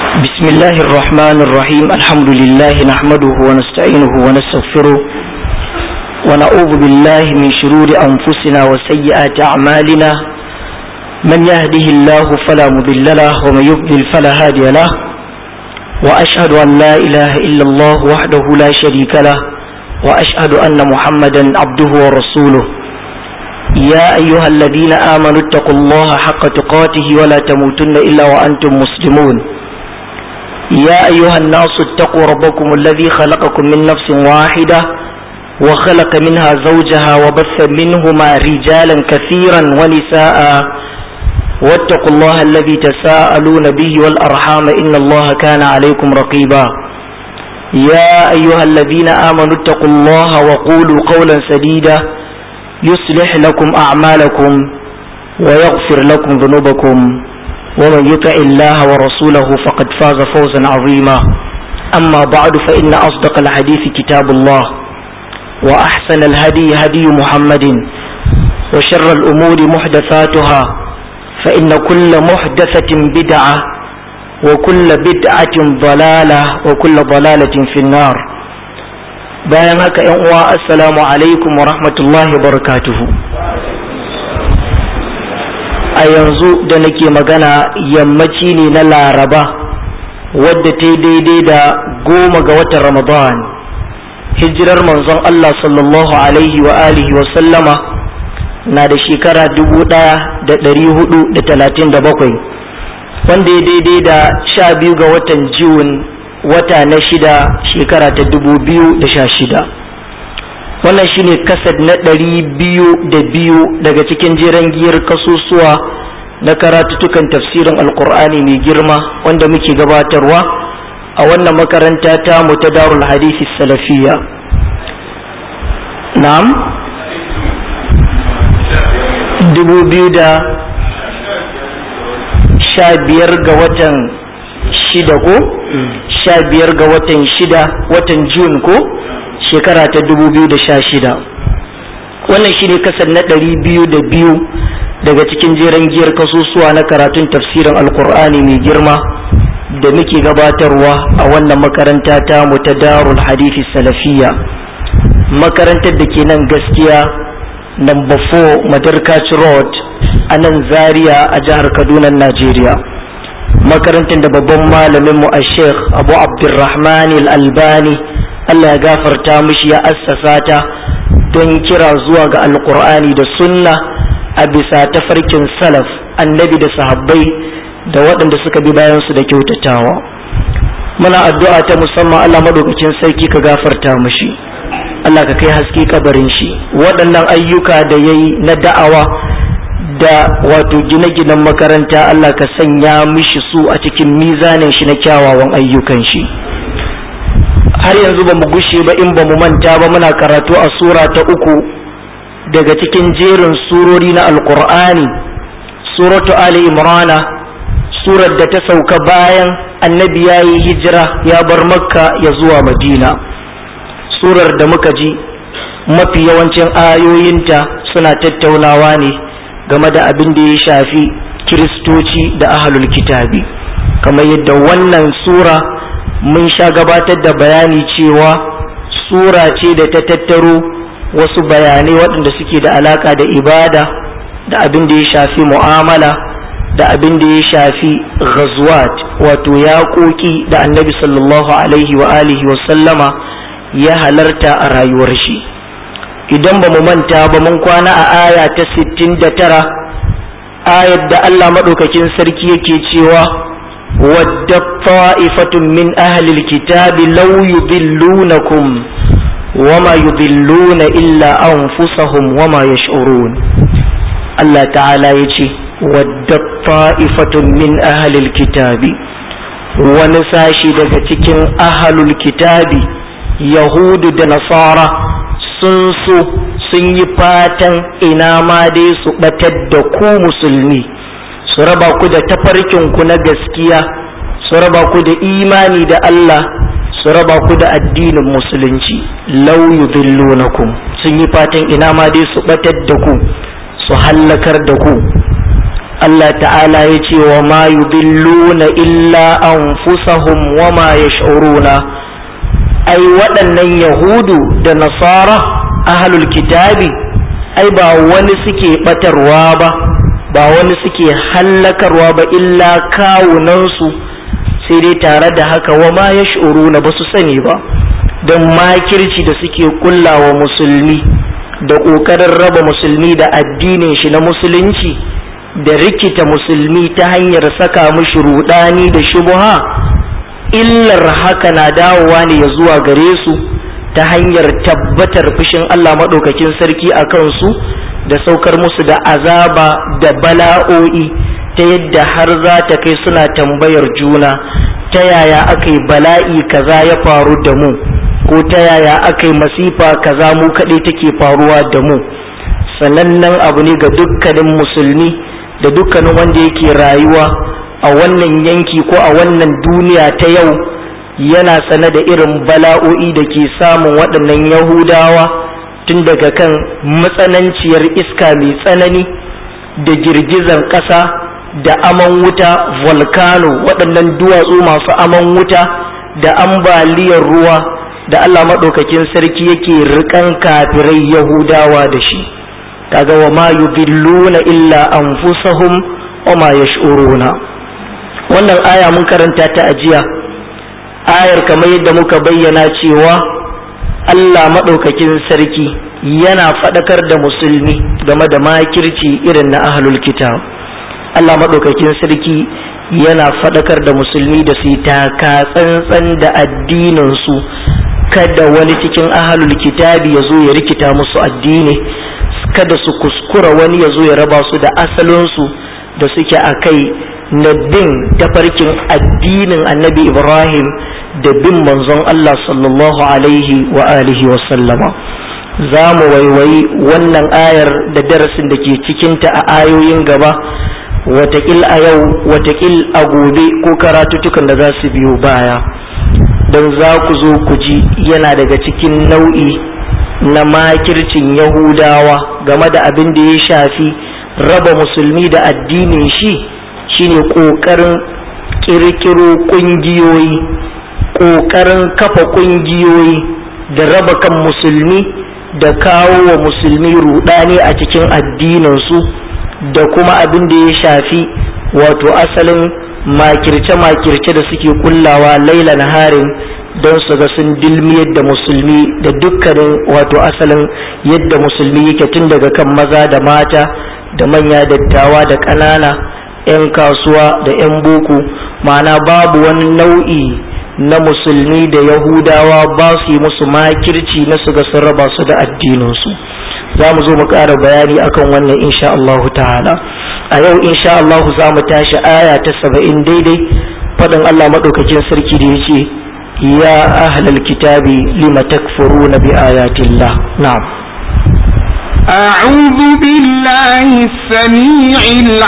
بسم الله الرحمن الرحيم الحمد لله نحمده ونستعينه ونستغفره ونعوذ بالله من شرور أنفسنا وسيئات أعمالنا من يهده الله فلا مضل له ومن يضلل فلا هادي له وأشهد أن لا إله إلا الله وحده لا شريك له وأشهد أن محمدا عبده ورسوله يا أيها الذين آمنوا اتقوا الله حق تقاته ولا تموتن إلا وأنتم مسلمون يا أيها الناس اتقوا ربكم الذي خلقكم من نفس واحدة وخلق منها زوجها وبث منهما رجالا كثيرا ونساء واتقوا الله الذي تساءلون به والأرحام إن الله كان عليكم رقيبا يا أيها الذين آمنوا اتقوا الله وقولوا قولا سديدا يصلح لكم أعمالكم ويغفر لكم ذنوبكم ومن يطع الله ورسوله فقد فاز فوزا عظيما أما بعد فإن أصدق الحديث كتاب الله وأحسن الهدي هدي محمد وشر الأمور محدثاتها فإن كل محدثة بدعة وكل بدعة ضلالة وكل ضلالة في النار bayan haka ‘yan uwa assalamu alaikum wa rahmatullahi wa barakatuhu. A yanzu da nake magana yammaci ne na Laraba wadda ta yi daidai da 10 ga watan Ramadan hijirar manzon Allah sallallahu alaihi wa alihi wa sallama na da shekara 1437 wanda ya daidai da 12 ga watan June wata na 6 shekara ta 2016. Wannan shine kasad na 202 daga cikin jeren giyar kasusuwa na karatutukan tafsirin alkur'ani mai girma wanda muke gabatarwa a wannan makaranta ta mu ta Darul Hadisi Salafiyya. Na'am 2015 ga watan 6 ko 15 ga watan 6 watan June ko shekara ta 2016. Wannan shine kasar na 202 daga cikin jeren giyar kasusuwa na karatun tafsirin alkur'ani mai girma da muke gabatarwa a wannan makaranta ta mu ta Darul Hadisi Salafiyya, makarantar da ke nan gaskiya number 4 Madarkaci Road a nan Zaria a jihar Kaduna, Najeriya. Makarantar da babban malaminmu a Sheikh Abu Abdurrahman Al-Albani Allah ya gafarta mishi ya assasa ta don kira zuwa ga alkur'ani da sunna a bisa tafarkin salaf annabi da sahabbai da waɗanda suka bi bayansu da kyautatawa. Muna addu'a ta musamman Allah madaukakin sarki ka gafarta mishi, Allah ka kai haske kabarin shi. Waɗannan ayyuka da yayi na da'awa da wato gine-ginen makaranta Allah ka sanya mishi su a cikin mizanin shi na kyawawan ayyukan shi. Har yanzu ba mu gushe ba in ba mu manta ba muna karatu a sura ta 3 daga cikin jerin surori na alkur'ani, suratu Ali Imrana, surar da ta sauka bayan annabi ya yi hijira ya bar makka ya zuwa madina. Surar da muka ji mafi yawancin ayoyinta suna tattaunawa ne game da abin da ya shafi kiristoci da ahlul kitabi, kamar yadda wannan sura mun sha gabatar da bayani cewa sura ce da ta tattaro wasu bayanai waɗanda suke da alaka da ibada da abin da ya shafi mu'amala da abin da ya shafi ghazwat wato yaƙoƙi da annabi sallallahu alaihi wa alihi wa sallama ya halarta a rayuwar shi. Idan ba mu manta ba mun kwana a aya ta 69, ayar da Allah maɗaukakin sarki yake cewa wadda ta'ifatun min ahlil kitabi law yudillunakum wama yudilluna illa anfusahum wama yash'urun. Allah ta'ala yace wadda ta'ifatun min ahlil kitabi, wani sashi daga cikin ahlul kitabi yahudu da nasara sun yi fatan ina ma dai su batar da ku musulmi, su raba ku da tafarkinku na gaskiya, su raba ku da imani da Allah, su raba ku da addinin musulunci. Law yudillunakum, sun yi fatan ina ma dai su batar da ku, su hallakar da ku. Allah ta'ala ya ce wa ma yudilluna illa anfusahum wa ma yash'uruna. Ai waɗannan yahudu da nasara ahlul kitabi ai ba wani suke batarwa ba wani suke hallakarwa ba illa kawunansu, sai dai tare da haka wa ma yash'uruna ba su sani ba, don makirci da suke kullawa musulmi da ƙoƙarin raba musulmi da addinin shi na musulunci da rikita musulmi ta hanyar saka mushi rudani da shubha. Illar haka na dawowa ne ya zuwa gare su ta hanyar tabbatar fushin Allah maɗaukakin sarki a kansu da saukar musu da azaba da bala'o'i, ta yadda har za ta kai suna tambayar juna ta yaya aka yi bala'i kaza ya faru da mu, ko ta yaya aka yi masifa kaza mu kaɗai take faruwa da mu. Sanannen abu ne ga dukkanin musulmi da dukkanin wanda yake rayuwa a wannan yanki ko a wannan duniya ta yau, yana sane da irin bala'o'i da ke samun waɗannan yahudawa, tun daga kan matsananciyar iska mai tsanani da girgizan ƙasa da aman wuta volcano, waɗannan duwatsu masu aman wuta da ambaliyar ruwa da Allah maɗaukakin sarki yake riƙan kafirai yahudawa da shi. kaga wa ma yudilluna illa anfusahum wa ma yash'uruna. Wannan aya mun karanta ta ajiya, ayar kamar yadda muka bayyana cewa Allah maɗaukakin sarki yana faɗakar da musulmi game da makirci irin na ahlul kitab. Allah maɗaukakin sarki yana faɗakar da musulmi da su taka tsantsan da addinin su, kada wani cikin ahlul kitabi ya zo ya rikita musu addini, kada su kuskura wani ya zo ya raba su da asalinsu da suke a kai na bin tafarkin addinin annabi Ibrahim da bin manzon Allah sallallahu alaihi wa alihi wa sallama. Za mu waiwayi wannan ayar da darasin da ke cikinta a ayoyin gaba, watakil a yau watakil a gobe ko karatutukan da za su biyo baya, don za ku zo ku ji yana daga cikin nau'i na makircin yahudawa game da abin da ya shafi raba musulmi da addinin shi, shine ƙoƙarin ƙirƙiro ƙungiyoyi, ƙoƙarin kafa ƙungiyoyi da raba kan musulmi da kawo wa musulmi rudani a cikin addininsu, da kuma abin da ya shafi wato asalin makirce-makirce da suke kullawa laila naharin don su ga sun dilmiyar da musulmi da dukkanin wato asalin yadda musulmi yake, tun daga kan maza da mata da manya dattawa da ƙanana, 'yan kasuwa da 'yan boko. Ma'ana babu wani nau'i na musulmi da yahudawa ba su yi musu makirci na su ga sun raba su da addininsu. za mu zo mu ƙara bayani akan wannan insha Allah ta'ala. A yau insha Allah za mu tashi aya ta 70 daidai, faɗin Allah maɗaukakin sarki da ya ce ya ahlal kitabi lima takfuruna bi ayatillah. Na'am. أعوذ بالله السميع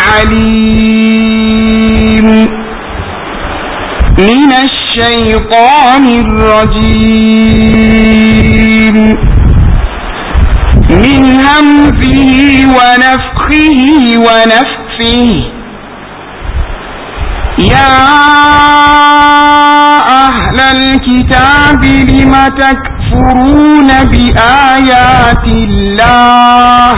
العليم من الشيطان الرجيم من همزه ونفخه ونفثه يا أهل الكتاب لم تكفرون بآيات الله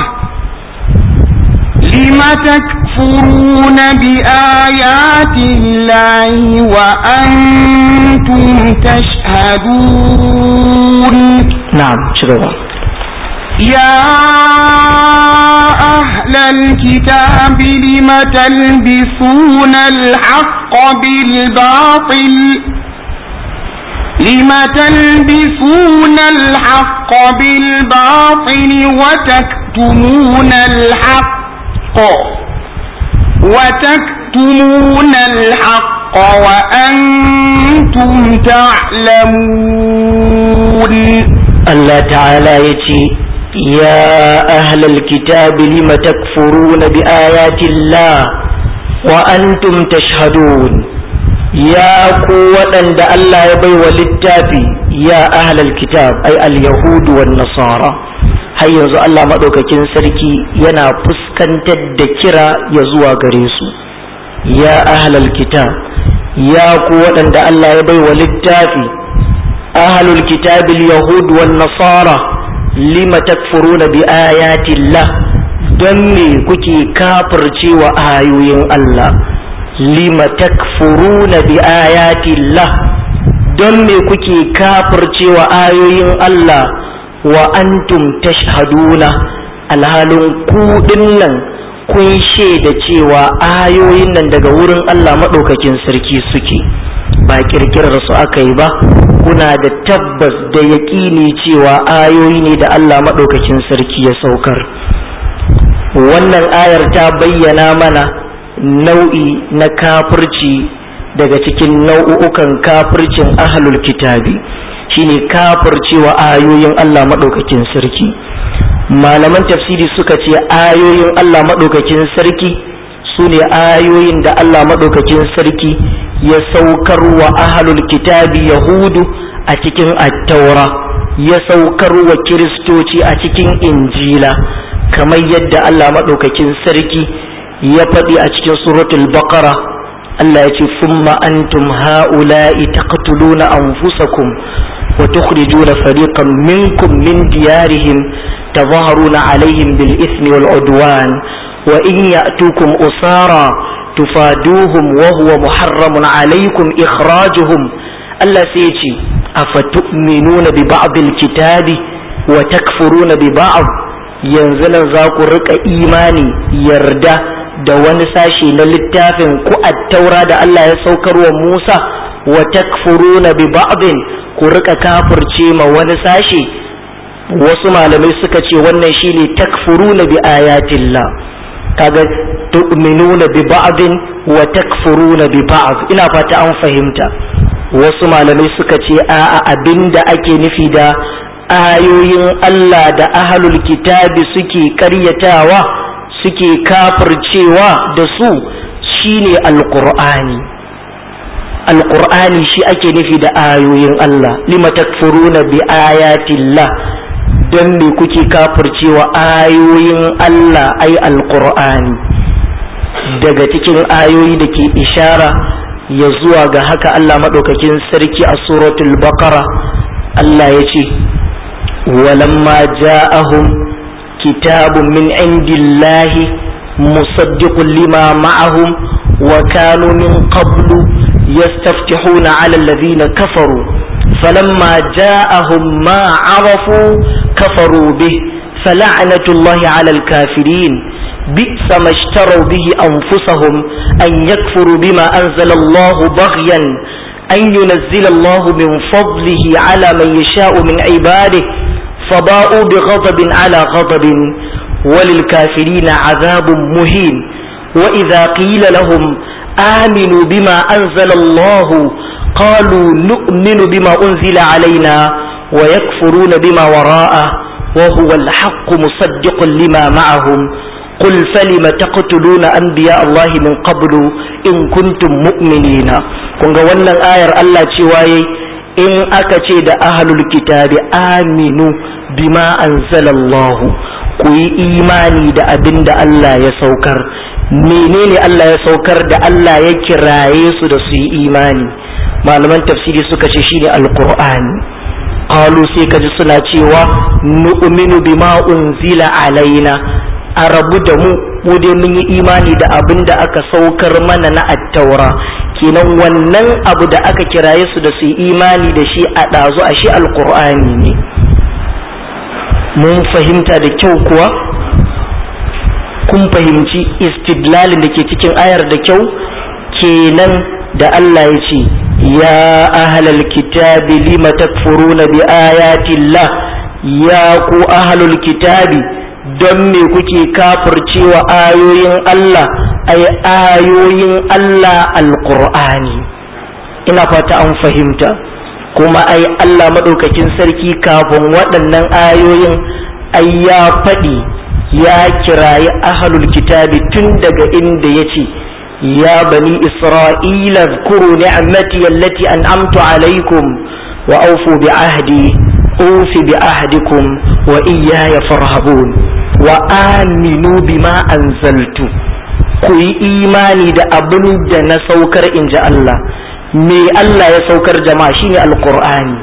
وأنتم تشهدون. نعم شكرا. يا أهل الكتاب لم تلبسون الحق بالباطل وتكتمون الحق وأنتم تعلمون. الله تعالى يتي يا أهل الكتاب لم تكفرون بآيات الله وأنتم تشهدون. يا قوة عند الله يبي وللتافي يا أهل الكتاب أي اليهود والنصارى har yanzu Allah maɗaukakin sarki yana fuskantar da kira ya zuwa gare su. Ya ahlal kitab, ya ku waɗanda Allah ya bai wa littafi, ahlul kitabil yahud wan nasara, lima takfuruna bi ayatillah, don me kuke kafircewa ayoyin Allah? Lima takfuruna bi ayatillah, don me kuke kafircewa ayoyin Allah? Wa antum tashhaduna, alhalin ku dinnan kun shaida cewa ayoyin nan daga wurin Allah maɗaukakin sarki suke, ba kirkirar su aka yi ba. Kuna da tabbas da yaƙini cewa ayoyi ne da Allah maɗaukakin sarki ya saukar. Wannan ayar ta bayyana mana nau'i na kafirci daga cikin nau'ukan kafircin ahlul kitabi, shine kafircewa ayoyin Allah maɗaukakin sarki. Malaman tafsiri suka ce ayoyin Allah maɗaukakin sarki su ne ayoyin da Allah maɗaukakin sarki ya saukar wa ahlul kitabi yahudu a cikin attaura, ya saukar wa kiristoci a cikin injila, kamar yadda Allah maɗaukakin sarki ya faɗi a cikin suratul baqara. Allah ya ce summa antum ha'ula'i taqtuluna anfusakum wa tukhrijuna fariqan minkum min diyarihim tadhaharuna 'alayhim bil ithmi wal 'udwan wa in ya'tukum usara tufaduhum wa huwa muharramun 'alaykum ikhrajuhum. Allah sai ya ce afatu'minuna bi ba'd al kitabi wa takfuruna bi ba'd, yanzu nan za ku rika imani yarda da wani sashi na littafin ku at-taura da Allah ya saukar wa Musa, wa takfuruna bi ba'din, ku rika kafirce ma wani sashi. Wasu malamai suka ce wannan shine takfuruna bi ayatillah, kaga tu'minuna bi ba'din wa takfuruna bi ba'd. Ina fata an fahimta. Wasu malamai suka ce a'a, abinda ake nufi da ayoyin Allah da ahlul kitabi suke karyatawa, suke kafircewa da su, shine alqur'ani. Alqur'ani shi ake nufi da ayoyin Allah. Lima takfuruna bi ayatillah, don me kuke kafircewa ayoyin Allah ai alqur'ani. Daga cikin ayoyi da ke ishara ya zuwa ga haka Allah madaukakin sarki a suratul baqara, Allah ya ce walamma ja'ahum kitabun min indillahi musaddiqun lima ma'ahum wa kanu min qablu yastaftihuna 'ala alladhina kafaru falamma ja'ahum ma 'arafu kafaru bih fala'natullahi 'ala al-kafirin bi'sa ma ishtaraw bihi anfusahum an yakfuru bima anzala Allahu baghyan an yunazzila Allahu min fadlihi 'ala man yasha'u min 'ibadihi فباءوا بغضب على غضب وللكافرين عذاب مهين وإذا قيل لهم آمنوا بما أنزل الله قالوا نؤمن بما أنزل علينا ويكفرون بما وراءه وهو الحق مصدق لما معهم قل فلم تقتلون أنبياء الله من قبل إن كنتم مؤمنين. كنغا wannan ayar Allah cewa in aka ce da ahlul kitabi aminu bima anzalallahu, ku yi imani da abin da Allah ya saukar. Menene Allah ya saukar da Allah ya kiraye su da su yi imani? Malaman tafsiri suka ce shine alqur'ani. qalu sai kaji suna cewa nu'minu bima unzila alaina, a rabu da mu dai mun yi imani da abin da aka saukar mana na attaura. Kenan wannan abu da aka kiraye su da su yi imani da shi a ɗazu a shi alƙur'ani ne. Mun fahimta da kyau kuwa? Kun fahimci istidlalin da ke cikin ayar da kyau? Kenan da Allah ya ce ya ahlal kitabi lima takfuruna bi ayatillah, ya ku ahlul kitabi don me kuke kafircewa ayoyin Allah, ay ayoyin Allah alqur'ani. Ina fata an fahimta. Kuma ai Allah madaukakin sarki kafin waɗannan ayoyin ai ya faɗi ya kirayi ahlul kitabi tun daga inda yace ya bani isra'ila zkuru ni'mati allati an'amtu alaykum wa awfu bi ahdi ufi bi ahdikum wa iyaya farhabun wa aminu bima anzaltu, ku yi imani da abin da na saukar in ji Allah. Me Allah ya saukar jama'a shine alqur'ani,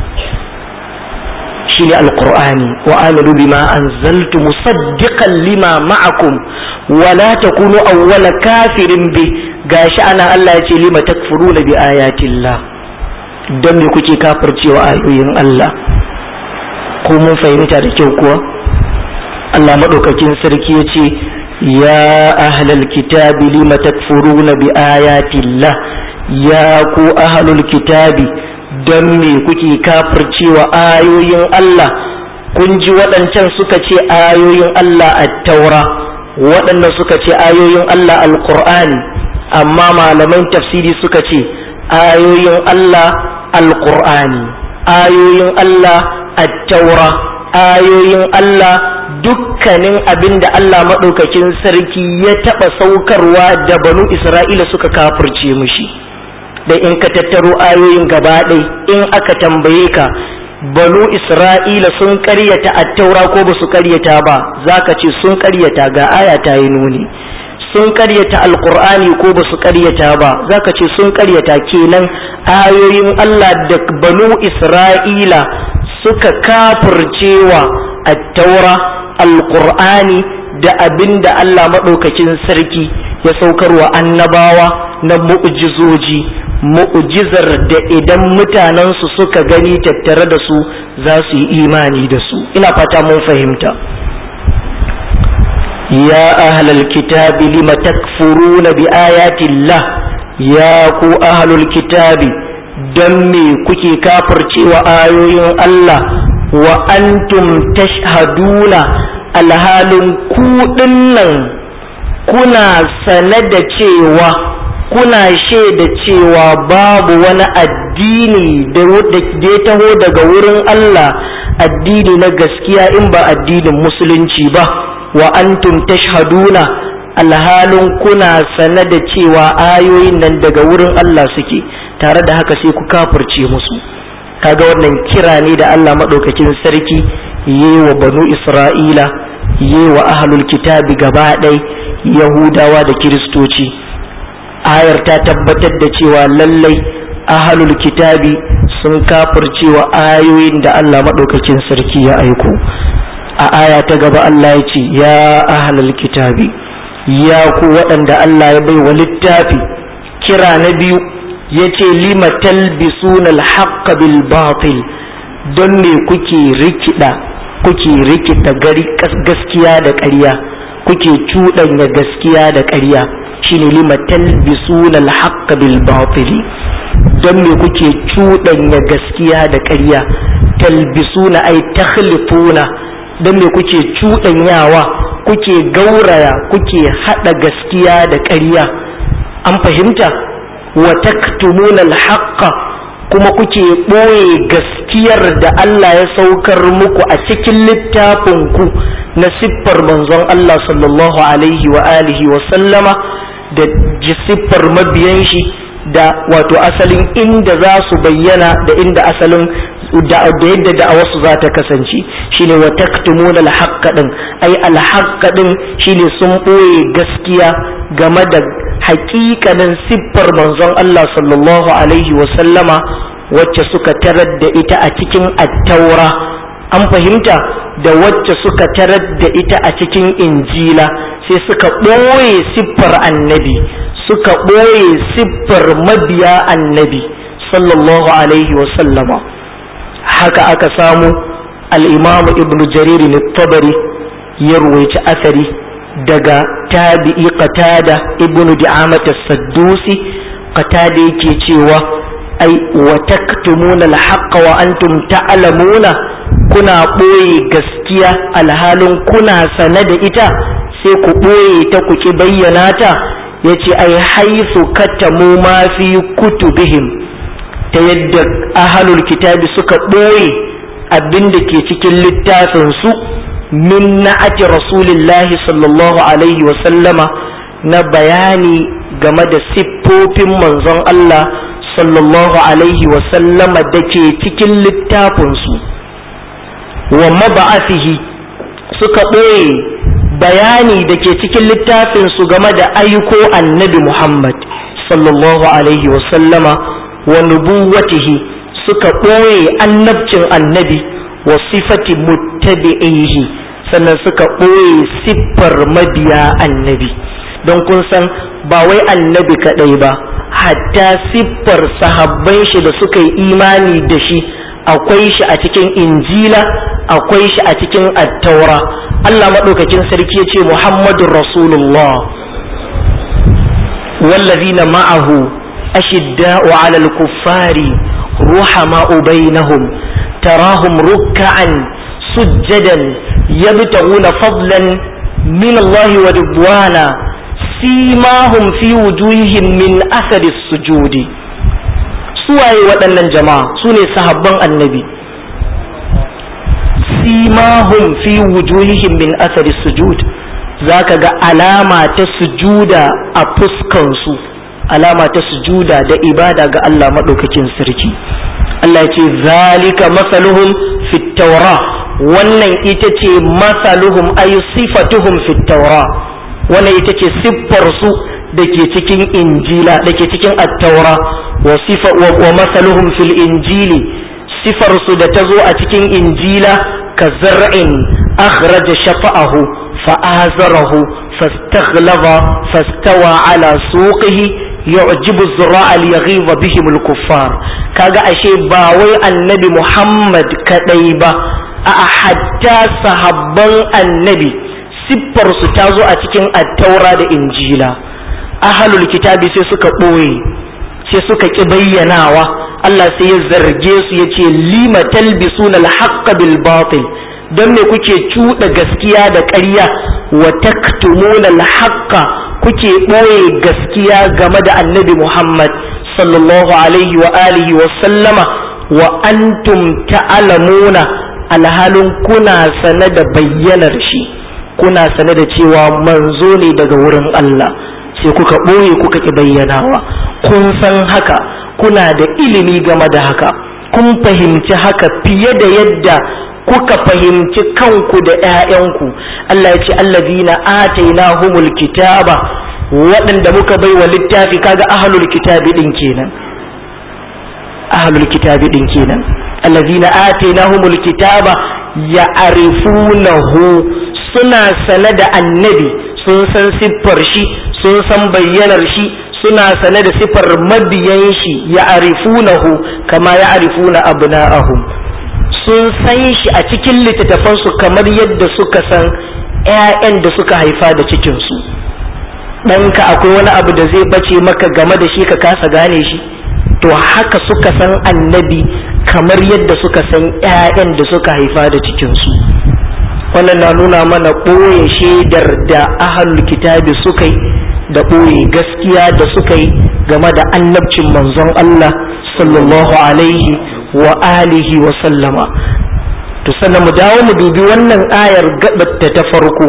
shine alqur'ani. Wa aminu bima anzaltu musaddiqan lima ma'akum wa la takunu awwala kafirin bi. Gashi ana Allah ya ce lima takfuruna bi ayatillah, dan me kuke kafircewa ayoyin Allah? Ko mun fahimta da kyau kuwa? Allah madaukakin sarki ya ce ya ahlal kitabi lima takfuruna bi ayatillah, ya ku ahlul kitabi dan me kuke kafircewa ayoyin Allah? Kun ji waɗancan suka ce ayoyin Allah at-taura, waɗannan suka ce ayoyin Allah al-Qur'ani, amma malaman tafsiri suka ce ayoyin Allah al-Qur'ani, ayoyin Allah at-taura, ayoyin Allah dukkanin abin da Allah maɗaukakin sarki ya taɓa saukarwa da banu Isra'ila suka kafirce mushi. Da in ka tattaro ayoyin gaba ɗai, in aka tambaye ka banu Isra'ila sun ƙaryata attaura ko ba su ƙaryata ba, za ka ce sun ƙaryata, ga aya ta yi nuni. Sun ƙaryata alƙur'ani ko ba su ƙaryata ba, za ka ce sun ƙaryata. Kenan ayoyin Allah da banu Isra'ila suka kafircewa attaura, alƙur'ani da abin da Allah maɗaukakin sarki ya saukarwa annabawa na mu'jizoji, mu'jizar da idan mutanensu suka gani tattare da su za su yi imani da su. Ina fata mun fahimta. ya ahlal kitabi lima takfuruna bi ayatillah, ya ku ahlul kitabi dan me kuke kafircewa ayoyin Allah wa antum tashhaduna, alhalin ku dinnan kuna sane da cewa, kuna shaida cewa babu wani addini da ya taho daga wurin Allah, addini na gaskiya in ba addinin musulunci ba. Wa antum tashhaduna, alhalin kuna sane da cewa ayoyin nan daga wurin Allah suke, tare da haka sai ku kafirce musu. Kaga wannan kira ne da Allah madaukakin sarki yi wa banu Isra'ila, yi wa ahlul kitabi gaba ɗai, Yahudawa da Kiristoci. Ayar ta tabbatar da cewa lallai ahlul kitabi sun kafircewa ayoyin da Allah madaukakin sarki ya aiko. A aya ta gaba Allah ya ce ya ahlul kitabi, ya ku waɗanda Allah ya bai wa littafi. Kira na biyu yace lima talbisuna al-haqqa bil batil, don me kuke rikida gari gaskiya da ƙarya, kuke cuɗanya gaskiya da ƙarya, shine lima talbisuna al-haqqa bil batil. Don me kuke cuɗanya gaskiya da ƙarya? Talbisuna ay takhlifuna, don me kuke cuɗanyawa, kuke gauraya, kuke haɗa gaskiya da ƙarya? An fahimta? Wa taktumuna al-haqqa, kuma kuke ɓoye gaskiyar da Allah ya saukar muku a cikin littafinku na siffar manzon Allah sallallahu alaihi wa alihi wa sallama, da siffar mabiyan shi, da wato asalin inda za su bayyana da inda asalin da yadda da'awarsu za ta kasance. Shine wa taktumuna al-haqqa din, ai al-haqqa din shine sun ɓoye gaskiya game da haƙiƙanin siffar manzon Allah sallallahu alaihi wa sallama, wacce suka tarar da ita a cikin attaura. An fahimta? Da wacce suka tarar da ita a cikin injila, sai suka ɓoye siffar annabi, suka ɓoye siffar mabiya annabi sallallahu alaihi wa sallama. Haka aka samu al-Imam Ibn Jarir al-Tabari ya ruwaici asari daga tabi'i Qatada ibn Di'amat as-Saddusi. Qatada yake cewa ai wa taktumuna al-haqqa wa antum ta'lamuna, kuna ɓoye gaskiya alhalin kuna sane da ita, sai ku ɓoye ta ku ki bayyana ta. Yace ai haisu katamu ma fi kutubihim, ta yadda ahlul kitabi suka ɓoye abin da ke cikin littafin su, min na'ati rasulillahi sallallahu alaihi wa sallama, na bayani game da siffofin manzon Allah sallallahu alaihi wa sallama da ke cikin littafin su. wa mab'athihi suka ɓoye bayani da ke cikin littafin su game da aiko annabi Muhammad sallallahu alaihi wa sallama wa nubuwatihi suka ɓoye annabcin annabi wa sifati muttabi'ihi sannan suka ɓoye siffar mabiya annabi. Don kun san ba wai annabi kaɗai ba, hatta siffar sahabban shi da suka yi imani da shi akwai shi a cikin injila, akwai shi a cikin attaura. Allah maɗaukakin sarki ya ce Muhammadun Rasulullah wallazina ma'ahu ashidda'u 'alal kuffari ruhama'u bainahum tarahum ruk'an sujjadan yabtaguna fadlan min Allah wa ridwana simahum fi wujuhihim min athari sujudi. Suwaye waɗannan jama'a? su ne sahabban annabi. simahum fi wujuhihim min athari sujud, zaka ga alama ta sujuda a fuskansu, alama ta sujuda da ibada ga Allah maɗaukakin sarki. Allah ya ce zalika masaluhum fit tawra, wannan ita ce masaluhum ay sifatuhum fit tawra, wannan ita ce siffar su da ke cikin injila, da ke cikin attaura. wa masaluhum fil injili, sifar su da ta zo a cikin injila ka zar'in akhraja shafa'ahu fa'azarahu fastaghlaba fastawa ala suqihi yu'jibu az-zura'a liyaghiza bihim al-kuffar. kaga ashe ba wai annabi Muhammad kadai ba, a hatta sahabban annabi siffar su ta zo a cikin attaura da injila. ahlul kitabi sai suka ɓoye, sai suka ƙi bayyanawa. Allah sai ya zarge su ya ce lima talbisuna al-haqqa bil batil, don me kuke cuɗa gaskiya da ƙarya, wa taktumuna al-haqqa, kuke ɓoye gaskiya game da annabi Muhammad sallallahu alaihi wa alihi wa sallama, wa antum ta'lamuna, alhalin kuna sane da bayyanar shi, kuna sane da cewa manzo ne daga wurin Allah, sai kuka ɓoye kuka ki bayyanawa. kun san haka, kuna da ilimi game da haka, kun fahimci haka fiye da yadda kuka fahimci kanku da ƴaƴanku. Allah ya ce allazina atainahumul kitaba, waɗanda muka baiwa littafi. kaga ahlul kitabi din kenan, ahlul kitabi din kenan. allazina atainahumul kitaba ya'rifunahu, suna sane da annabi, sun san siffar shi, sun san bayyanar shi, suna sane da siffar mabiyan shi. ya'rifunahu kama ya'rifuna abna'ahum, sun san shi a cikin littattafansu kamar yadda suka san ƴaƴan da suka haifa da cikinsu. ɗanka akwai wani abu da zai bace maka game da shi ka kasa gane shi, to haka suka san annabi kamar yadda suka san ƴaƴan da suka haifa da cikinsu. wannan na nuna mana ɓoye shaidar da ahlul kitabi suka yi, da ɓoye gaskiya da suka yi game da annabcin manzon Allah sallallahu alaihi wa alihi wa sallama. to sannan mu dawo mu dubi wannan ayar gabatta ta farko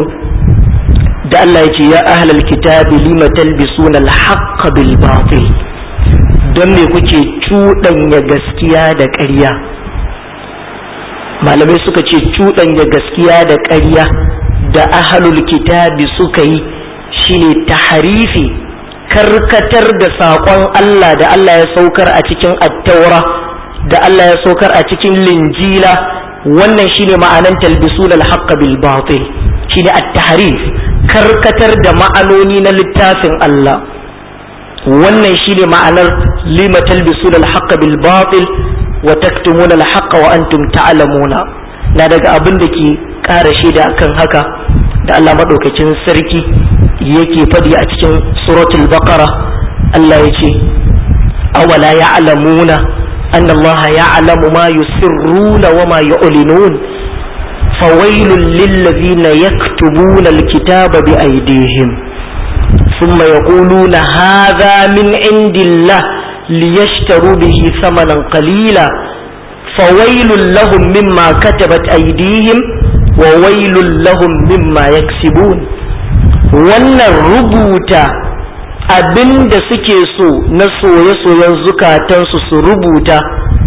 da Allah ya ce ya ahlul kitabi lima talbisuna al-haqqa bil batil, don me kuke cuɗanya gaskiya da ƙarya. malamai suka ce cuɗanya gaskiya da ƙarya da ahlul kitabi suka yi shine tahrifi, karkatar da saƙon Allah da Allah ya saukar a cikin attaura, da Allah ya saukar a cikin linjila. wannan shine ma'anan talbisul al-haqq bil batil, shine at-tahrif, karkatar da ma'anoni na littafin Allah. wannan shine ma'anar lima talbisul al-haqq bil batil wa taktumuna al-haqq wa antum ta'lamuna. na daga abin da ke ƙara shaida akan haka da Allah madaukakin sarki yake faɗi a cikin suratul baqara. Allah ya ce awala ya'lamuna anna Allah ya'lamu ma yusirruna wa ma yu'linun fawailul lil ladhina yaktubuna al-kitaba bi aydihim thumma yaquluna hadha min indillah liyashtaru bihi thamanan qalila fawailul lahum mimma katabat aydihim wa wailul lahum mimma yaksibun. wannan rubuta abinda suke so na soye-soyen zukatansu su rubuta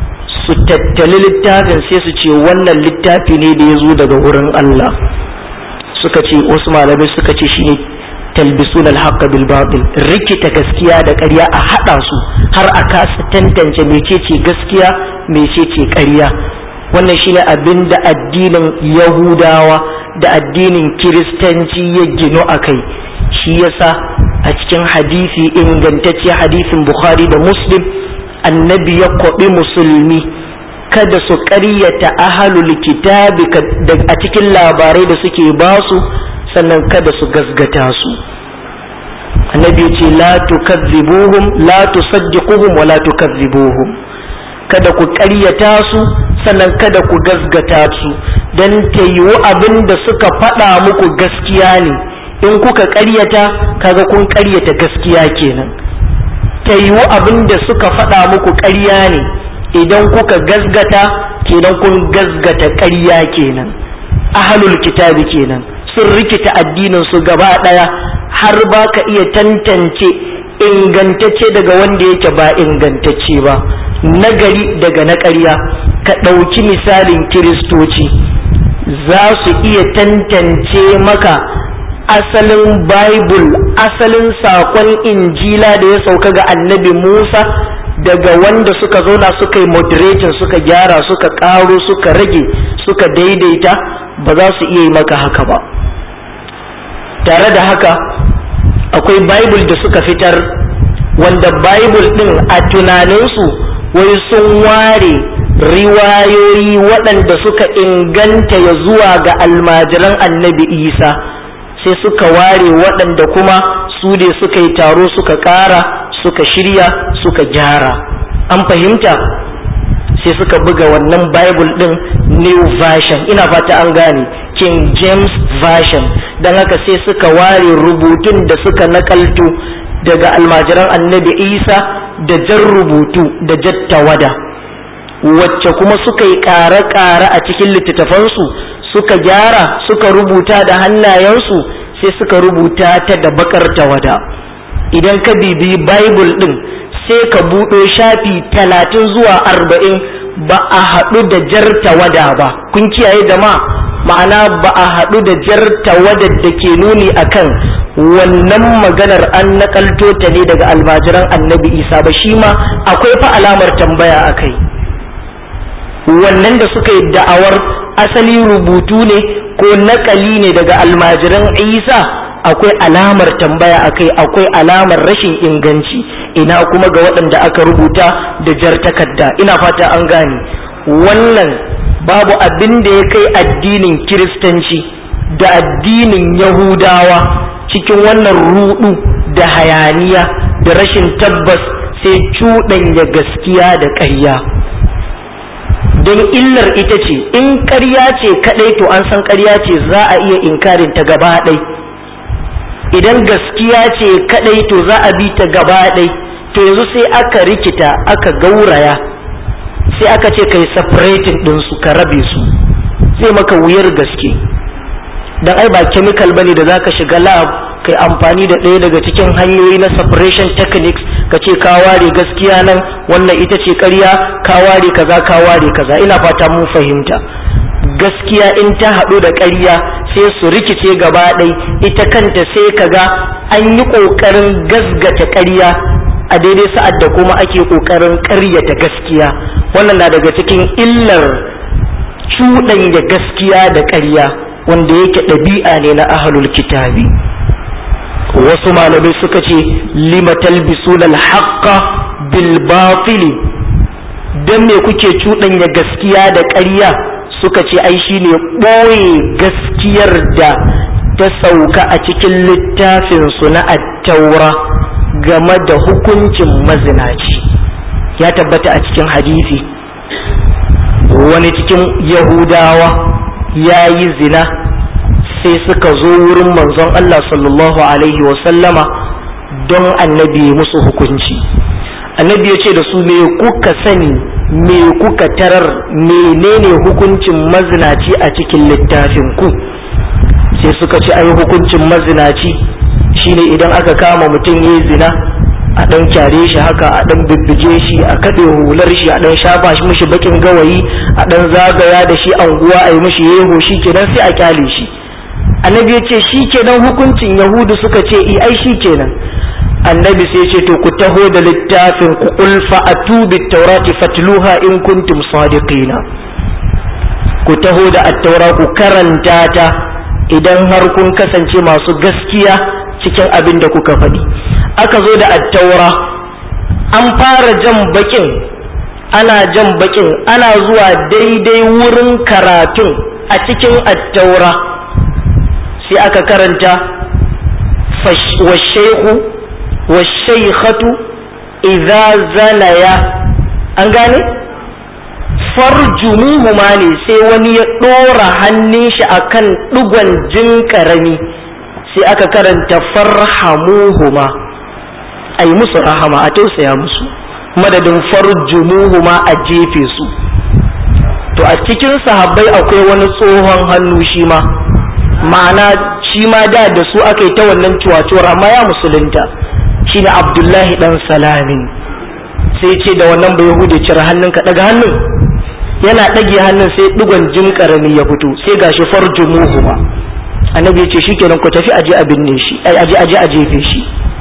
su tattali littafin sai su ce wannan littafi ne da ya zo daga wurin Allah. Suka ce wasu malamai suka ce shine talbisun al-haqq bil batil, rikita gaskiya da ƙarya a hada su har a kasa tantance mecece gaskiya mecece ƙarya. Wannan shine abin da addinin Yahudawa da addinin Kiristanci ya gino akai. Shi yasa a cikin hadisi ingantacce, hadisin Bukhari da Muslim, annabi ya kwaɓi musulmi kada su ƙaryata ahlul kitabi a cikin labarai da suke basu, sannan kada su gasgata su. Annabi ya ce la tukazzibuhum la tusaddiquhum wa la tukazzibuhum, kada ku ƙaryata su sannan kada ku gasgata su, dan tayiwu abin da suka faɗa muku gaskiya ne, in kuka ƙaryata kaga kun ƙaryata gaskiya kenan. Tayiwu abin da suka faɗa muku ƙarya ne, idan kuka gasgata kenan kun gasgata ƙarya kenan. Ahlul kitabi kenan sun rikita addinin su gaba daya har ba ka iya tantance ingantacce daga wanda yake ba ingantacce ba, nagari daga na ƙarya. Ka ɗauki misalin Kiristoci, za su iya tantance maka asalin Bible, asalin saƙon Injila da ya sauka ga annabi Musa daga wanda suka zauna suka yi moderating, suka gyara, suka ƙaro, suka rage, suka daidaita, ba za su iya yi maka haka ba. Tare da haka akwai Bible da suka fitar wanda Bible ɗin a tunaninsu wai sun ware riwayoyi waɗanda suka inganta ya zuwa ga almajiran annabi Isa, sai suka ware waɗanda kuma su ne suka yi taro suka ƙara, suka shirya, suka gyara. An fahimta? Sai suka buga wannan Bible ɗin New Version, ina fata an gane, King James Version. Don haka sai suka ware rubutun da suka nakalto daga almajiran annabi Isa da jan rubutu da jattawada, wacce kuma suka yi ƙare-ƙare a cikin littattafansu, suka gyara, suka rubuta da hannayensu, sai suka rubuta ta da bakar tawada. Idan ka bibi Bible ɗin sai ka buɗo shafi 30 zuwa 40 ba a haɗu da jar tawada ba. Kun kiyaye jama'a? Ma'ana ba a haɗu da jar tawada da ke nuni akan wannan maganar an nakalto ta ne daga almajiran annabi Isa ba, shi ma akwai fa alamar tambaya akai. Wannan da suka yi da'awar asali rubutu ne ko nakali ne daga almajiran Isa, akwai alamar tambaya akai, akwai alamar rashin inganci. Ina kuma ga waɗanda aka rubuta da jar takarda. Ina fata an gane. Wannan babu abin da ya kai addinin Kiristanci da addinin Yahudawa cikin wannan rudu da hayaniya da rashin tabbas, sai cuɗanya gaskiya da ƙarya. Don illar ita ce, in ƙarya ce kaɗai to an san ƙarya ce, za a iya inkarin ta gaba ɗai. Idan gaskiya ce kaɗai to za a bi ta gaba ɗai. To yanzu sai aka rikita, aka gauraya, sai aka ce kai separating ɗinsu, ka rabe su, zai maka wuyar gaske. Don ai ba chemical bane da za ka shiga lab kai amfani da ɗaya daga cikin hanyoyi na separation techniques ka ce ka ware gaskiya nan, wannan ita ce ƙarya, ka ware kaza, ka ware kaza. Ina fata mun fahimta. Gaskiya in ta haɗu da ƙarya sai su rikice gaba ɗai, ita kanta sai kaga an yi ƙoƙarin gasgata ƙarya a daidai sa'ad da kuma ake ƙoƙarin ƙaryata gaskiya. Wannan na daga cikin illar cuɗanya gaskiya da ƙarya, wanda yake ɗabi'a ne na ahlul kitabi. Wasu malamai suka ce lima talbisuna al-haqqa bil batili, dan me kuke cuɗanya gaskiya da ƙarya? Suka ce ai shine ɓoye gaskiyar da ta sauka a cikin littafin su na at-taura game da hukuncin mazinaci. Ya tabbata a cikin hadisi, wani cikin Yahudawa ya yi zina, sai suka zo wurin manzon Allah sallallahu alaihi wasallama don annabi musu hukunci. Annabi ya ce da su, me kuka sani, me kuka tarar, menene hukuncin mazinaci a cikin littafin ku? Sai suka ce ai hukuncin mazinaci shine idan aka kama mutum yayi zina, a ɗan kyare shi haka, a ɗan bibbige shi, a kaɗe hular shi, a ɗan shafa shi mishi bakin gawayi, a ɗan zagaya da shi anguwa a yi mishi yeho, shi kenan sai a kyale shi. Annabi ya ce shi kenan hukuncin Yahudu, suka ce ai shi kenan. Annabi sai ce to ku taho da littafin ku, qul fa'atu bit-taurati fatluha in kuntum sadiqina. Ku taho da at-taura ku karanta ta idan har kun kasance masu gaskiya cikin abin da kuka faɗi. Aka zo da at-taura, an fara jan bakin, ana jan bakin, ana zuwa daidai wurin karatun a cikin at-taura sai aka karanta washaykhu washaykhatu idza zanaya, an gane farjumuhuma ne, sai wani ya ɗora hannun shi akan ɗigon jin karami sai aka karanta farhamuhuma, ai musu rahama, a tausaya musu, madadin farjumuhuma a jefe su. To a cikin sahabbai akwai wani tsohon hannu shi ma, ma'ana shi ma da su aka yi ta wannan ciwaciwar, amma ya musulunta, shine Abdullahi dan Salamin. Sai ce da wannan bai Yahudi, cire hannunka, daga hannun. Yana ɗage hannun sai ɗigon jin karami ya fito, sai gashi farjumuhuma. Annabi ya ce shikenan ku tafi aje a binne shi, aje a jefe shi.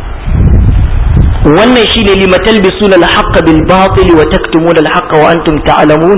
Wannan shine limatalbisuna al-haqqa bil batil wa taktumuna al-haqqa wa antum ta'lamun.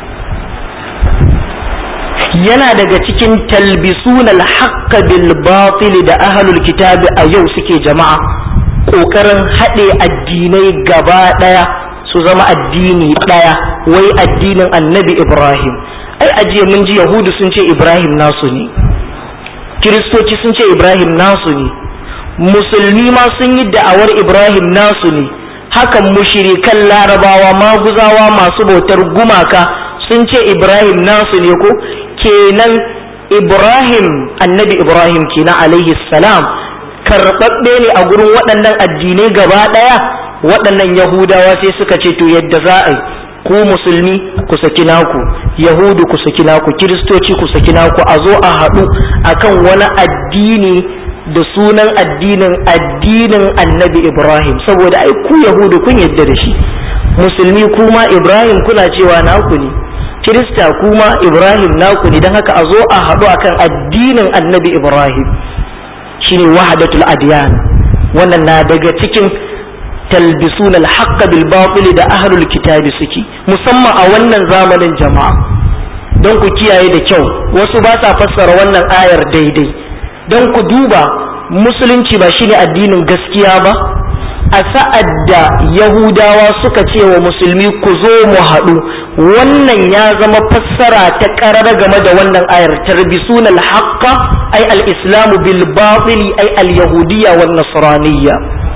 Yana daga cikin talbisuna al-haqqa bil batil da ahlul kitabi a yau suke jama'a, kokarin haɗe addinai gaba ɗaya su zama addini ɗaya, wai addinin Annabi Ibrahim. Ai ajiye mun ji Yahudu sun ce Ibrahim nasu ne, Kiristoci sun ce Ibrahim nasu ne, Musulmi ma sun yi da'awar Ibrahim nasu ne, hakan mushrikan Larabawa, maguzawa masu bautar gumaka sun ce Ibrahim nasu ne ko. Kenan Ibrahim, Annabi Ibrahim kenan alaihi salam, karɓaɓɓe ne a gurin waɗannan addinai gaba ɗaya. Waɗannan Yahudawa sai suka ce to yadda za a yi, ku Musulmi ku saki naku, Yahudu ku saki naku, Kiristoci ku saki naku, a zo a haɗu akan wani addini da sunan addinin Annabi Ibrahim, saboda ai ku Yahudu kun yadda da shi, Musulmi kuma Ibrahim kuna cewa naku ne, Kirista kuma Ibrahim naku ne, don haka a zo a haɗu akan addinin Annabi Ibrahim, shine wahdatul adyan. Wannan na daga cikin talbisun al-haqq bil batil da ahlul kitabi suke, musamman a wannan zamanin jama'a. Don ku kiyaye da kyau, wasu ba sa fassara wannan ayar daidai. Don ku duba, musulunci ba shine addinin gaskiya ba. A sa'ad da Yahudawa suka ce wa musulmi ku zo mu haɗu, wannan ya zama fassara ta ƙarara game da wannan ayar, tarbisun al-haqq ay al-islamu bil batil ay al-yahudiyya wan nasraniyya.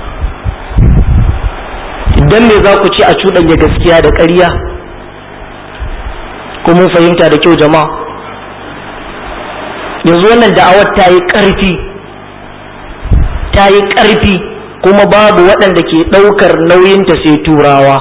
Dan me za ku ce a cuɗanya gaskiya da ƙarya? Ko mun fahimta da kyau jama'a? Yanzu wannan da'awar ta yi ƙarfi kuma babu waɗanda ke ɗaukar nauyinta sai Turawa.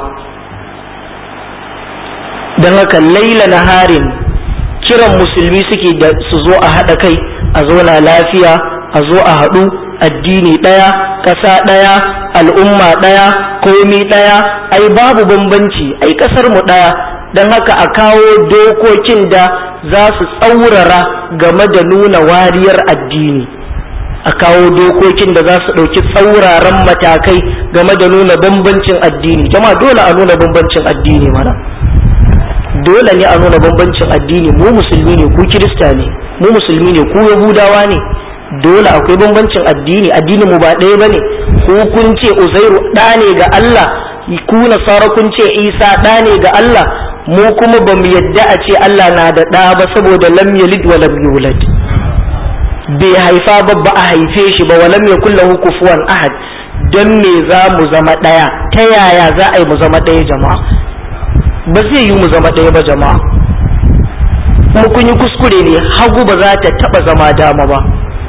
Don haka laila naharin kiran musulmi suke da su zo a haɗa kai, a zauna lafiya, a zo a haɗu, addini ɗaya, ƙasa ɗaya, al'umma ɗaya, komi ɗaya, ai babu bambanci, ai ƙasar mu ɗaya. Don haka a kawo dokokin da za su tsaurara game da nuna wariyar addini, a kawo dokokin da za su ɗauki tsauraran matakai game da nuna bambancin addini. Jama'a dole a nuna bambancin addini mana, dole ne a nuna bambancin addini. Mu musulmi ne, ku kirista ne, mu musulmi ne, ku yahudawa ne, dole akwai bambancin addini. Addinin mu ba ɗaya bane. Ku kun ce Uzairu ɗa ne ga Allah, ku nasara kun ce Isa ɗa ne ga Allah, mu kuma ba mu yadda a ce Allah na da ɗa ba, saboda lam yalid wa lam yulad, bai haifa ba, ba a haife shi ba, wa lam yakul lahu kufuwan ahad. Dan me za mu zama ɗaya? Ta yaya za a yi mu zama ɗaya jama'a? Ba zai yi mu zama ɗaya ba jama'a. Kuma kun yi kuskure ne, hagu ba za ta taɓa zama dama ba,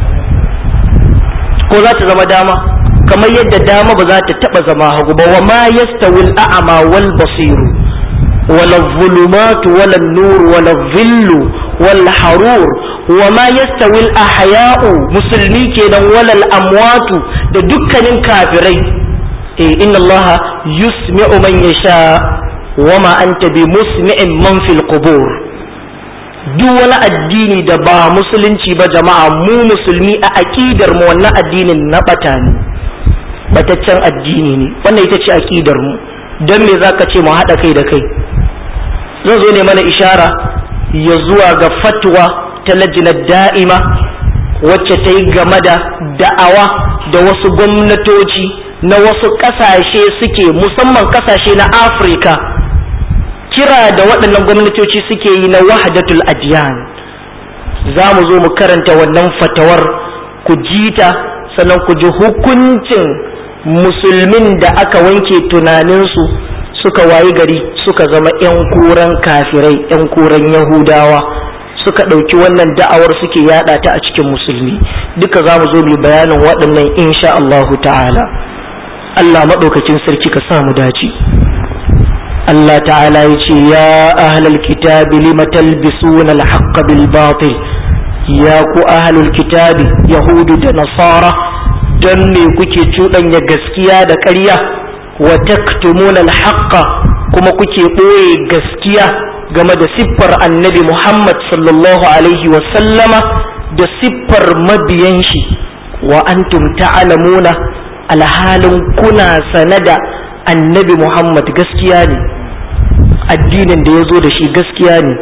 ko za ta zama dama? Kamar yadda dama ba za ta taɓa zama hagu ba. Wa ma yastawil a'ma wal basiru wala zulumatu wala nur wala dhillu wal harur wa ma yastawil ahya'u, musulmi kenan, wala amwatu da dukkanin kafirai. inna allaha yusmi'u man yasha wa ma anta bi musmi'in man fil qubur. duk wani addini da ba musulunci ba jama'a, mu musulmi a aqidar mu wannan addinin na bata ne, bataccen addini ne, wannan ita ce aqidar mu. dan me zaka ce mu hada kai da kai? zan zo ne mana ishara ya zuwa ga fatwa ta lajinar da'ima wacce ta yi game da da'awa da wasu gwamnatoci na wasu ƙasashe suke, musamman ƙasashe na Afirka, kira da waɗannan gwamnatoci suke yi na wahdatul adiyan. za mu zo mu karanta wannan fatawar ku jita, sannan ku ji hukuncin musulmin da aka wanke tunaninsu suka wayi gari suka zama 'yan koren kafirai, 'yan koren yahudawa, suka ɗauki wannan da'awar suke yada ta a cikin musulmi. duka za mu zo mu bayanin waɗannan insha Allahu ta'ala. Allah maɗaukakin sarki ka sa mu dace. Allah ta'ala ya ce ya ahlal kitabi lima talbisuna al-haqqa bil batil, ya ku ahlul kitabi yahudu da nasara, dan me kuke cuɗanya gaskiya da ƙarya, wa taktumuna al-haqqa kuma kuke ɓoye gaskiya game da siffar annabi Muhammad sallallahu alaihi wa sallama da siffar mabiyan shi, wa antum ta'lamuna, alhalin kuna sanada annabi Muhammad gaskiya ne, addinin da ya zo da shi gaskiya ne.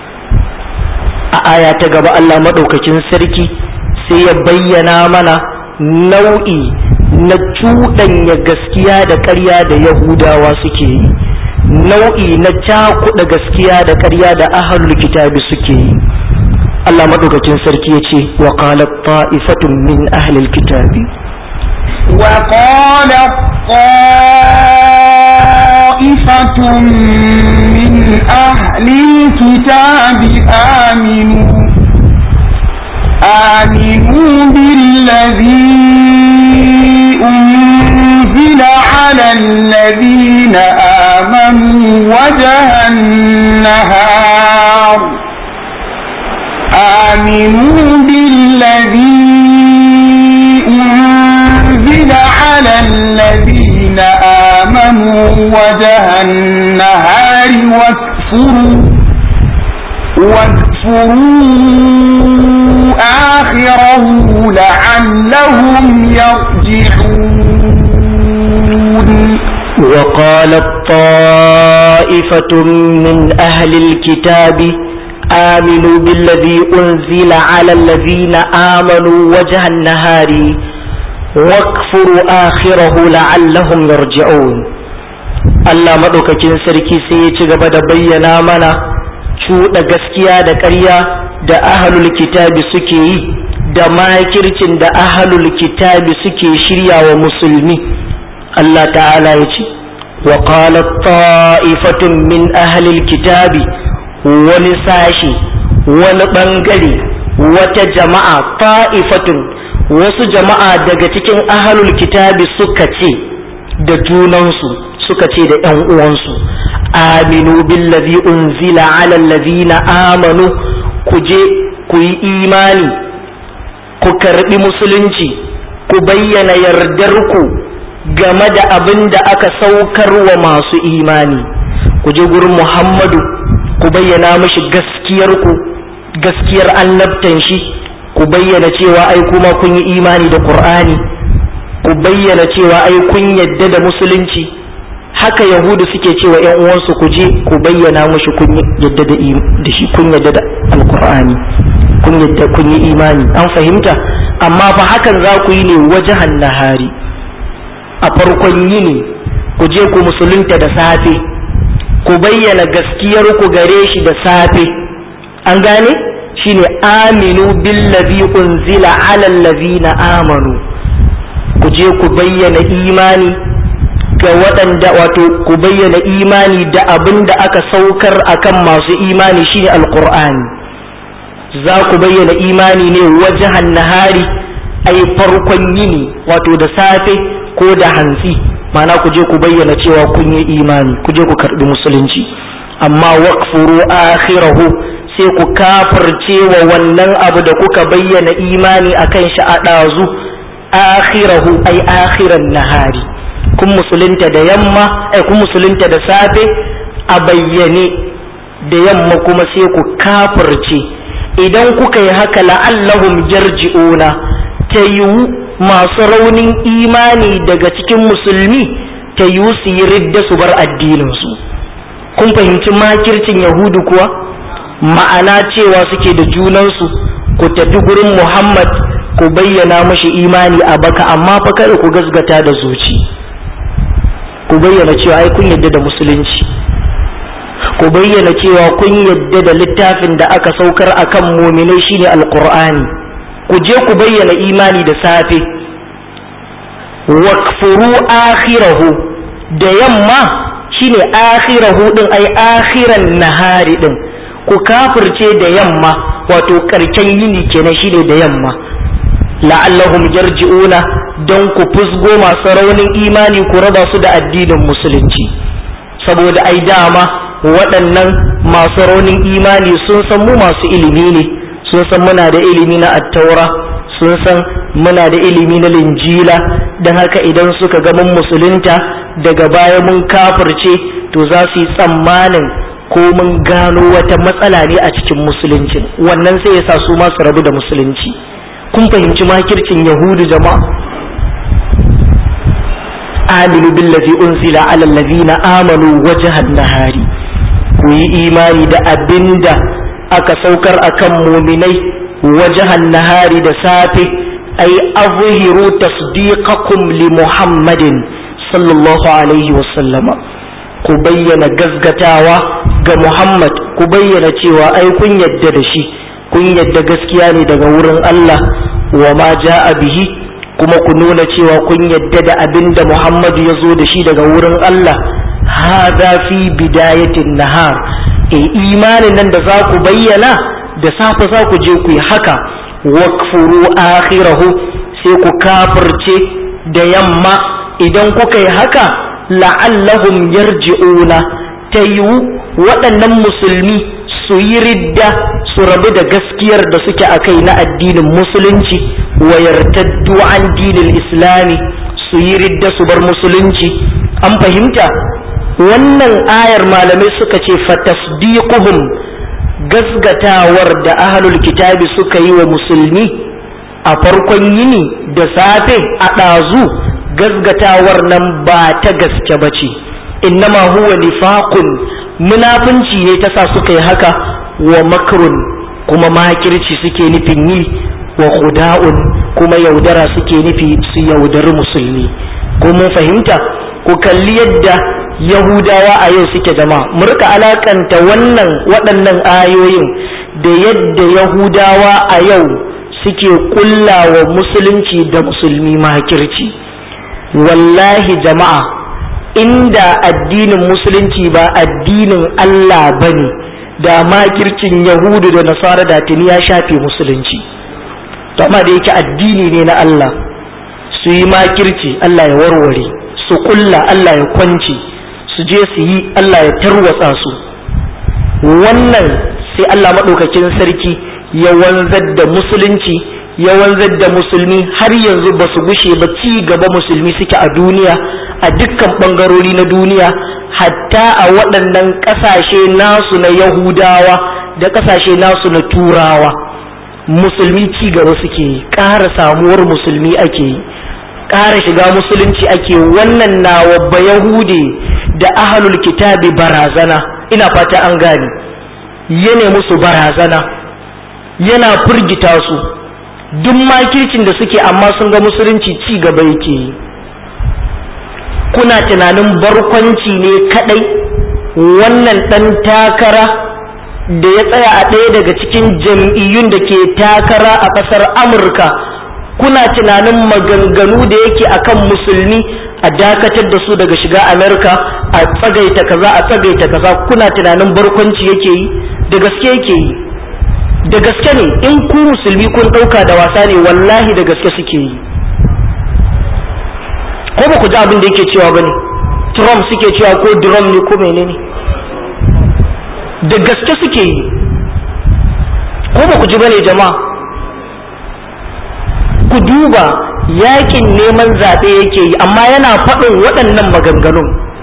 a aya ta gaba Allah maɗaukakin sarki sai ya bayyana mana nau'i na cuɗanya gaskiya da ƙarya da yahudawa suke yi, nau'i na cakuɗa gaskiya da ƙarya da ahlul kitabi suke yi. Allah maɗaukakin sarki ya ce wa qalat ta'ifatun min ahlil kitabi, وقال طائفة من أهل الكتاب آمنوا بالذي أنزل على الذين آمنوا وجه النهار على الذين آمنوا وجه النهار واكفروا آخره لعلهم يرجعون. وقالت طائفة من أهل الكتاب آمنوا بالذي أنزل على الذين آمنوا وجه النهار واكفروا آخره لعلهم يرجعون. Allah maɗaukakin sarki sai ya ci gaba da bayyana mana cuɗa gaskiya da ƙarya da ahlul kitabi suke yi, da makircin da ahlul kitabi suke shirya wa musulmi. Allah ta'ala ya ce wa qalat ta'ifatun min ahlil kitabi, wani sashi, wani ɓangare, wata jama'a, ta'ifatun, wasu jama'a daga cikin ahlul kitabi suka ce da junansu, suka ce da ‘yan uwansu, aminu billazi unzila ala allazina amanu, ku je ku yi imani, ku karɓi musulunci, ku bayyana yardarku game da abin da aka saukar wa masu imani. Ku je gurin Muhammadu, ku bayyana mashi gaskiyarku, gaskiyar annabtan shi, ku bayyana cewa ai kuma kun yi imani da Qur'ani, ku bayyana cewa ai kun yadda da musulunci. Haka yahudu suke cewa ƴan uwansu, ku je ku bayyana mushi kun yadda da shi, kun yadda da alqur'ani, kun yadda kun yi imani. An fahimta? Amma fa hakan za ku yi ne wajahan nahari, a farkon yini ku je ku musulunta da safe, ku bayyana gaskiyar ku gare shi da safe. An gane? shine aminu billazi unzila ala allazina amanu, ku je ku bayyana imani ga waɗanda, wato ku bayyana imani da abin da aka saukar akan masu imani shine alqur'ani. za ku bayyana imani ne wajahan nahari, ai farkon yini, wato da safe ko da hantsi, mana ku je ku bayyana cewa kun yi imani, ku je ku karbi musulunci. amma waqfuru akhirahu, sai ku kafirce wa wannan abu da kuka bayyana imani akan shi a ɗazu. akhirahu ai akhiran nahari, kun musulunta da yamma kun musulunta da safe a bayyane, da yamma kuma sai ku kafirce. Idan kuka yi haka la'allahum yarji'una, ta yiwu masu raunin imani daga cikin musulmi ta yiwu su yi ridda su bar addininsu. Kun fahimci makircin Yahudu kuwa? Ma'ana cewa suke da junansu, ku tafi gurin Muhammad ku bayyana mashi imani a baka, amma fa kada ku gasgata da zuci. Ku bayyana cewa ai kun yadda da musulunci, ku bayyana cewa kun yadda da littafin da aka saukar akan mu'minai shine alqur'ani. Ku je ku bayyana imani da safe. Wakfuru akhirahu, da yamma shine akhirahu din ai akhiran nahari din, ku kafirce da yamma, wato karken yini kenan shine da yamma. La'allahum yarji'una, don ku fusgo masu raunin imani ku raba su da addinin musulunci. Saboda ai dama waɗannan masu raunin imani sun san mu masu ilimi ne, sun san muna da ilimi na attaura, sun san muna da ilimi na linjila, don haka idan suka ga mun musulunta daga baya mun kafirce, to za su yi tsammanin ko mun gano wata matsala ne a cikin musuluncin, wannan sai ya sa su ma su rabu da musulunci. Kun fahimci makircin Yahudu jama'a? Aminu billazi unzila ala allazina amanu wajhan nahari, ku yi imani da abinda aka saukar akan muminai wajhan nahari da safe, ay azhiru tasdiqakum li Muhammadin sallallahu alaihi wasallama, ku bayyana gazgatawa ga Muhammad, ku bayyana cewa ai kun yadda da shi, kun yadda gaskiya ne daga wurin Allah, wa ma ja'a bihi, kuma ku nuna cewa kun yadda da abinda Muhammad ya zo da shi daga wurin Allah. Hadha fi bidayatin nahar, imanin nan da za ku bayyana da safe za ku je ku yi haka. Wakfuru akhirahu, sai ku kafirce da yamma. Idan kuka yi haka la'allahum yarji'una, ta yiwu waɗannan musulmi su yi ridda su rabu da gaskiyar da suke a kai na addinin musulunci, wa yartaddu an dinil islami, su yi ridda su bar musulunci. An fahimta? Wannan ayar malamai suka ce fatasdiquhum, gasgatawar da ahlul kitabi suka yi wa musulmi a farkon yini da safe a ɗazu, gasgatawar nan ba ta gaske ba ce, innama huwa nifaqun, munafunci ne ta sa suka yi haka, wa makrun, kuma makirci suke nufin yi, wa khuda'un, kuma yaudara suke nufi su yaudari musulmi. Ko mun fahimta? Ku kalli yadda Yahudawa a yau suke jama'a, mu rika alakanta waɗannan ayoyin da yadda Yahudawa a yau suke kullawa musulunci da musulmi makirci. Wallahi jama'a, inda addinin musulunci ba addinin Allah bane, da makircin Yahudu da Nasara da tuni ya shafe musulunci. To amma da yake addini ne na Allah, su yi makirci Allah ya warware, su kulla Allah ya kwance, su je su yi Allah ya tarwatsa su. Wannan sai Allah maɗaukakin sarki ya wanzar da musulunci, ya wanzar da musulmi, har yanzu ba su gushe ba, ci gaba musulmi suke a duniya, a dukkan ɓangarori na duniya, hatta a waɗannan ƙasashe nasu na Yahudawa da ƙasashe nasu na Turawa. Musulmi ci gaba suke yi, ƙara samuwar musulmi ake yi, ƙara shiga musulunci ake. Wannan nawa ba Yahude da ahlul kitabi barazana, ina fata an gane, yana musu barazana, yana firgita su, duk makircin da suke, amma sun ga musulunci ci gaba yake yi. Kuna tunanin barkwanci ne kadai wannan ɗan takara da ya tsaya a ɗaya daga cikin jam'iyyun da ke takara a ƙasar Amurka, kuna tunanin maganganu da yake akan musulmi a dakatar da su daga shiga Amurka, a tsagaita kaza a tsagaita kaza, kuna tunanin barkwanci yake yi? Da gaske yake yi, da gaske ne. In ku musulmi kun ɗauka da wasa ne, wallahi da gaske suke yi. Ko ba ku ji abin da yake cewa ba ne? Trump suke cewa ko drum ne ko menene? Da gaske suke yi. Ko ba ku ji ba ne jama'a? Ku duba yakin neman zaɓe yake yi, amma yana faɗin waɗannan maganganun.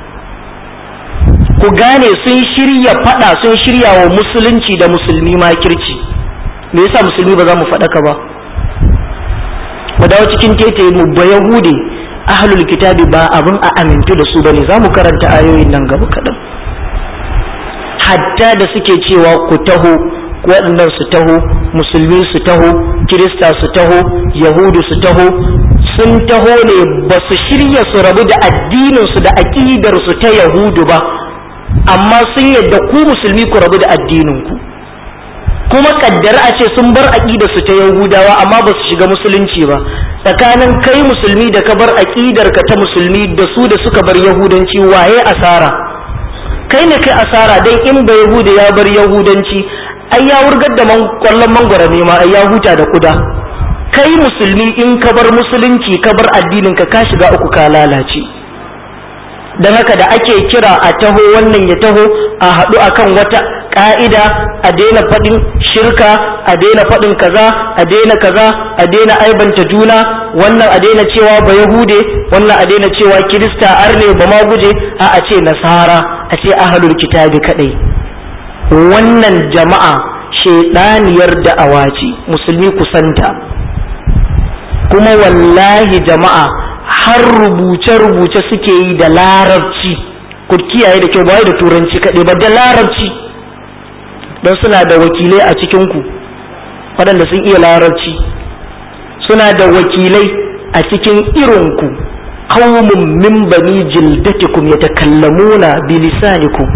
Ku gane sun shirya faɗa, sun shirya wa musulunci da musulmi makirci. Me yasa musulmi ba za mu faɗaka ba? Mu dawo cikin tetaye mu ba Yahude ahlul kitabi ba abin a amintu da su bane. Za mu karanta ayoyin nan gaba kaɗan. Hatta da suke cewa ku taho, waɗannan su taho, musulmi su taho, kirista su taho, yahudu su taho, sun taho ne ba su shirya su rabu da addininsu da aƙidarsu ta yahudu ba, amma sun yadda ku musulmi ku rabu da addininku. Kuma kaddara a ce sun bar aƙidarsu ta yahudawa amma ba su shiga musulunci ba, tsakanin kai musulmi da ka bar aƙidarka ta musulmi da su da suka bar yahudanci waye asara? Kai ne kai asara, dan in ba yahuda ya bar yahudanci ai ya wurgar da kwallon mangwara ne ma ai ya huta da kuda. Kai musulmi in ka bar musulunci ka bar addinin ka shiga uku, ka lalace. Dan haka da ake kira a taho wannan ya taho a haɗu akan wata ƙa'ida, a daina faɗin shirka, a daina faɗin kaza, a daina kaza, a daina aibanta juna, wannan a daina cewa ba yahude, wannan a daina cewa kirista arne ba ma guje, a ce nasara, a ce ahlul kitabi kadai. Wannan jama'a shedaniyar da'awa ce, musulmi kusanta. Kuma wallahi jama'a har rubuce-rubuce suke yi da larabci, ku kiyaye da kyau, ba da turanci kaɗai ba, da larabci, don suna da wakilai a cikinku waɗanda sun iya larabci, suna da wakilai a cikin irinku, qaumun min bani jildatikum yatakallamuna bilisanikum.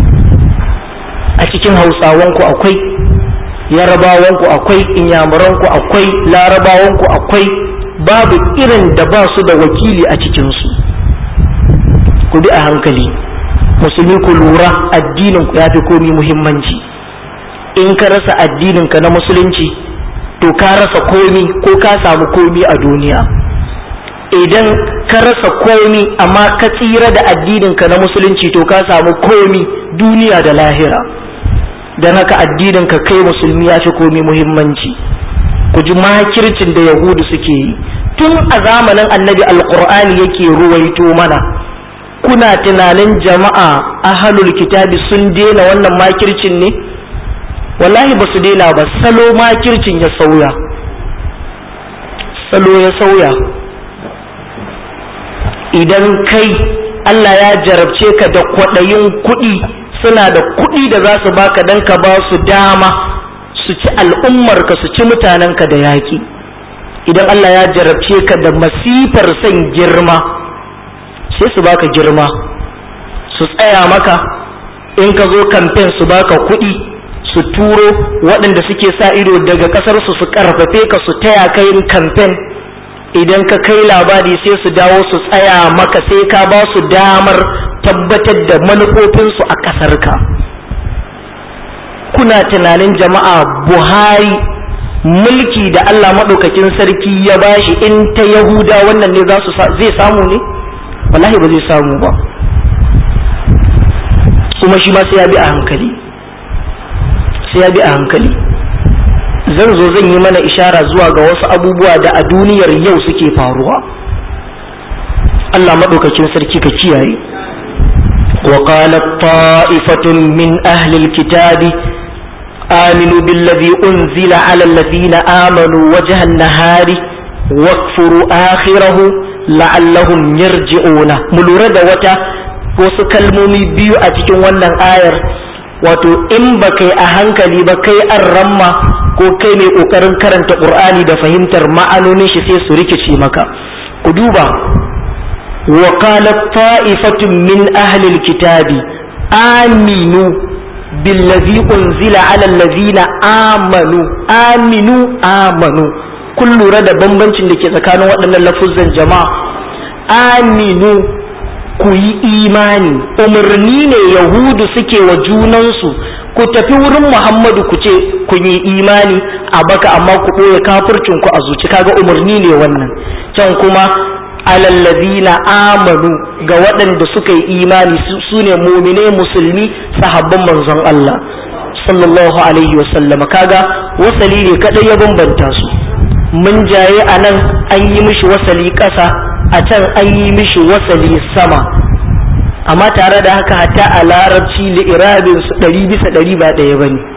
A cikin hausawanku akwai, yarabawanku akwai, inyamuranku akwai, larabawanku akwai, babu irin da ba su da wakili a cikinsu. Ku bi a hankali, musulmi ku lura, addininku ya fi komi muhimmanci. In ka rasa addininka na musulunci to ka rasa komi, ko ka samu komi a duniya. Idan ka rasa komi amma ka tsira da addininka na musulunci to ka samu komi duniya da lahira. Don haka addininka kai musulmi ya fi komi muhimmanci. Ku ji makircin da yahudu suke yi tun a zamanin annabi, alqur'ani yake ruwaito mana. Kuna tunanin jama'a ahlul kitabi sun daina wannan makircin ne? Wallahi ba su daina ba, salo makircin ya sauya, salo ya sauya. Idan kai Allah ya jarabce ka da kwaɗayin kuɗi, suna da kuɗi da za su baka dan ka ba su dama su ci al'ummarka, su ci mutanenka da yaƙi. Idan Allah ya jarabce ka da masifar son girma, sai su baka girma, su tsaya maka. In ka zo kamfen su baka kuɗi, su turo waɗanda suke sa ido daga ƙasarsu su ƙarfafe ka, su taya ka yin kamfen. Idan ka kai labari sai su dawo su tsaya maka, sai ka ba su damar tabbatar da manufofinsu a ƙasarka. Kuna tunanin jama'a Buhari mulki da Allah maɗaukakin sarki ya bashi in ta Yahuda wannan ne zai samu ne? Wallahi ba zai samu ba. Kuma shi ma sai ya bi a hankali, sai ya bi a hankali. Zan yi mana ishara zuwa ga wasu abubuwa da a duniyar yau suke faruwa. Allah maɗaukakin sarki ka kiyaye. Wa qalat ta'ifatun min ahli alkitabi aminu billadhi unzila ala alladhina amanu wajha an-nahari wakfuru akhirahu la'allahum yarji'una. Mu lura da wasu kalmomi biyu a cikin wannan ayar, wato in ba kai a hankali ba, kai an ramma ko kai mai kokarin karanta Qur'ani da fahimtar ma'anonin shi sai su rikice maka. Ku duba, wa qalat ta'ifatun min ahli alkitabi aminu billazi unzila ala allazina amanu. Kun lura da bambancin da ke tsakanin waɗannan lafuzan jama'a. Aminu, ku yi imani, umarni ne yahudu suke wa junansu. Ku tafi wurin Muhammadu ku ce kun yi imani a baka amma ku ɓoye kafircin ku a zuci, kaga umarni ne wannan. Can kuma alallazina amanu, ga waɗanda suka yi imani, su ne mumine musulmi sahabban manzon Allah sallallahu alaihi wasallama. Kaga wasali ne kadai ya bambanta su. mun jaye a nan an yi mishi wasali ƙasa, a can an yi mishi wasali sama, amma tare da haka hatta a larabci li'irabin su 100% ba ɗaya ba ne.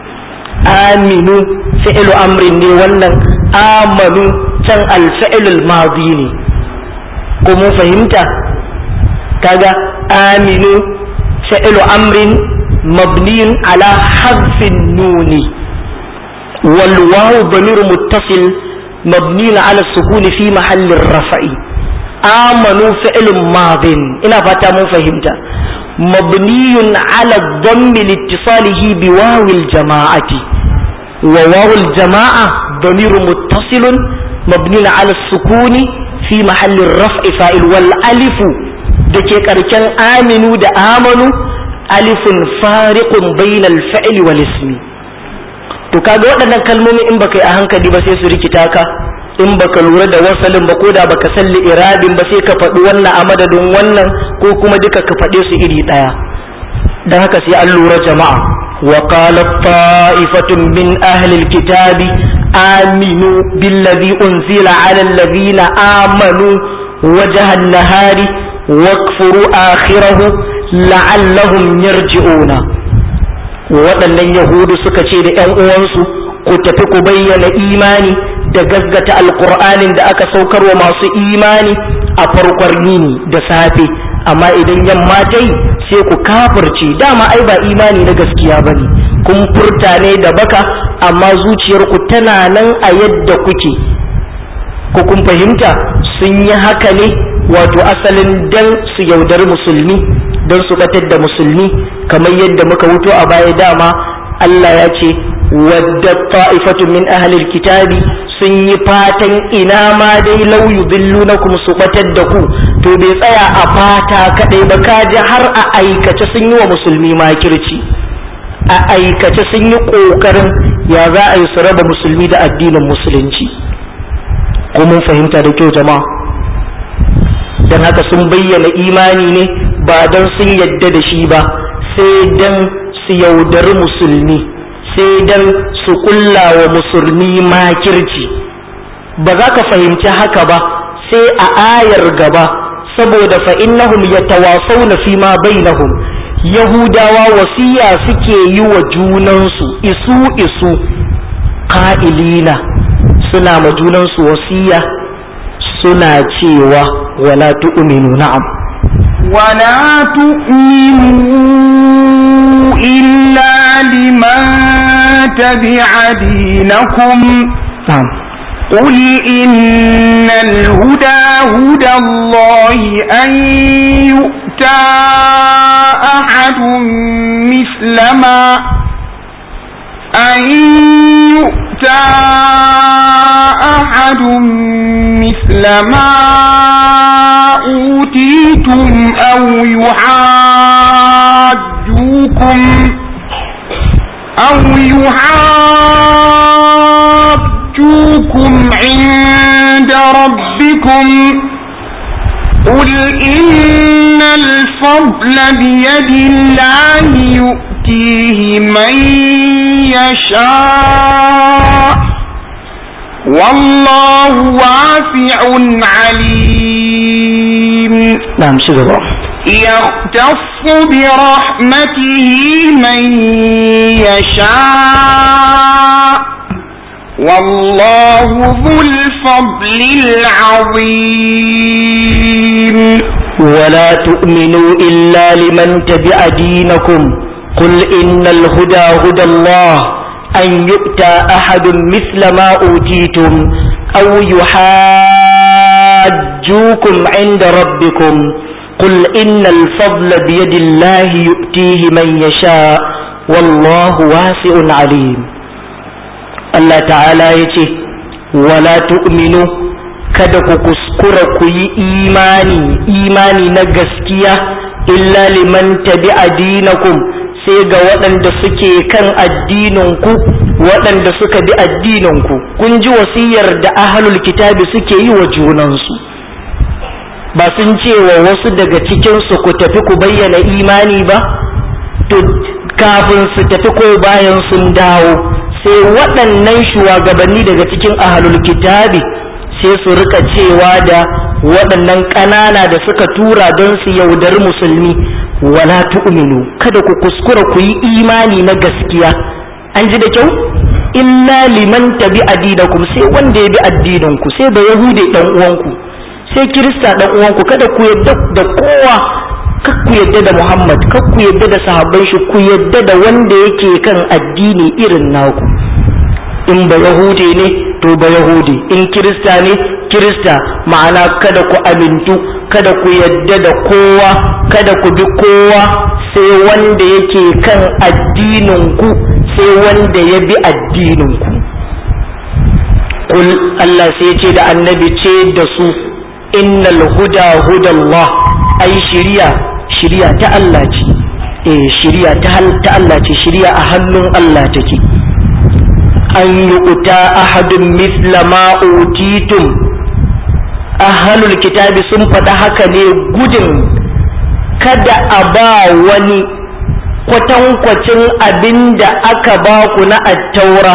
aminu fi'lu amrin ne, wannan amanu can alfi'lul madi ne, ko mun fahimta? kaga aminu fi'lu amrin mabniyun ala hadfin nuni wal wawu damir muttasil mabniyun ala sukuni fi mahallin rafa'i. amanu fi'lun madin, ina fata mun fahimta, mabniyun ala dhammi liittisalihi bi wawil jama'ati, wa wawul jama'a damir muttasilun mabniyun ala sukuni fi mahallin raf'i fa'il, wal alifu dake karken aminu da amanu alifun fariqun bainal fi'li wal ismi. to kaga waɗannan kalmomi in baka yi a hankali ba sai su rikita ka, in baka lura da wasalin ba, ko da baka salli iradin ba sai ka faɗi wannan a madadin wannan, ko kuma duka ka faɗe su iri ɗaya. dan haka sai an lura jama'a. wa qalat ta'ifatun min ahli alkitabi aminu billadhi unzila ala alladhina amanu wajha an-nahari wakfuru akhirahu la'allahum yarji'una. waɗannan yahudu suka ce da ƴan uwansu, ku tafi ku bayyana imani da gaskata alqur'anin da aka saukarwa masu imani a farkon yini da safe, amma idan yamma ta yi sai ku kafirce. dama ai ba imani na gaskiya bane, kun furta ne da baka amma zuciyarku tana nan a yadda kuke. ko kun fahimta? sun yi haka ne wato asalin dan su yaudari musulmi, don su batar da musulmi, kamar yadda muka wuto a baya. dama Allah ya ce wadda ta'ifatu min ahlil kitabi, sun yi fatan ina ma dai law yudillunakum su batar da ku. to bai tsaya a fata kadai ba, kaji har a aikace sun yi wa musulmi makirci, a aikace sun yi kokarin ya za a yi su raba musulmi da addinin musulunci. ko mun fahimta da kyau jama'a? dan haka sun bayyana imani ne ba don sun yadda da shi ba, sai dan su yaudari musulmi, sai dan su kulla wa musulmi makirci. ba za ka fahimci haka ba sai a ayar gaba, saboda fa innahum yatawasawna fi ma bainahum, yahudawa wasiya suke yi wa junansu isu isu, qa'ilina, suna ma junansu wasiya suna cewa wala tu'minu. na'am, wala tu'minu illa liman tabi'a dinakum. na'am. قل إن الهدى هدى الله أن يؤتى أحد مثل ما أوتيتم أو يحاجوكم عند ربكم. قل إن الفضل بيد الله يؤتيه من يشاء والله واسع عليم. نعم شكرا. يختص برحمته من يشاء والله ذو الفضل العظيم. ولا تؤمنوا إلا لمن تبع دينكم قل إن الهدى هدى الله أن يؤتى أحد مثل ما أوتيتم أو يحاجوكم عند ربكم قل إن الفضل بيد الله يؤتيه من يشاء والله واسع عليم. Allah ta'ala ya ce wala tu'minu, kada ku kuskura ku yi imani na gaskiya illa liman tabi'a dinakum, sai ga waɗanda suke kan addininku, waɗanda suka bi addininku. kun ji wasiyar da ahlul kitabi suke yi wa junansu, ba sun ce wa wasu daga cikinsu ku tafi ku bayyana imani ba? to kafin su tafi ko bayan sun dawo sai waɗannan shugabanni daga cikin ahlul kitabi sai su rika cewa da waɗannan ƙanana da suka tura don su yaudari musulmi, wala tu'minu, kada ku kuskura ku yi imani na gaskiya, an ji da kyau, illa liman tabi addinakum, sai wanda ya bi addininku, sai ba yahude dan uwanku, sai kirista dan uwanku, kada ku yadda da kowa, kar ku yadda da Muhammad, kar ku yadda da sahabban shi, ku yadda da wanda yake kan addini irin naku. In ba yahude ne to ba yahude, in kirista ne kirista, ma'ana kada ku amintu, kada ku yadda da kowa, kada ku bi kowa sai wanda yake kan addininku, sai wanda ya bi addininku. Kul Allah sai ce da annabi, ce da su, innal huda hudallah, ai shiriya ta Allah ce, shiriya ta Allah ce, shiriya a hannun Allah take. An yu'ta ahadun mithla ma utitum, ahlul kitabi sun faɗa haka ne gudun kada a ba wani kwatankwacin abin da aka ba ku na attaura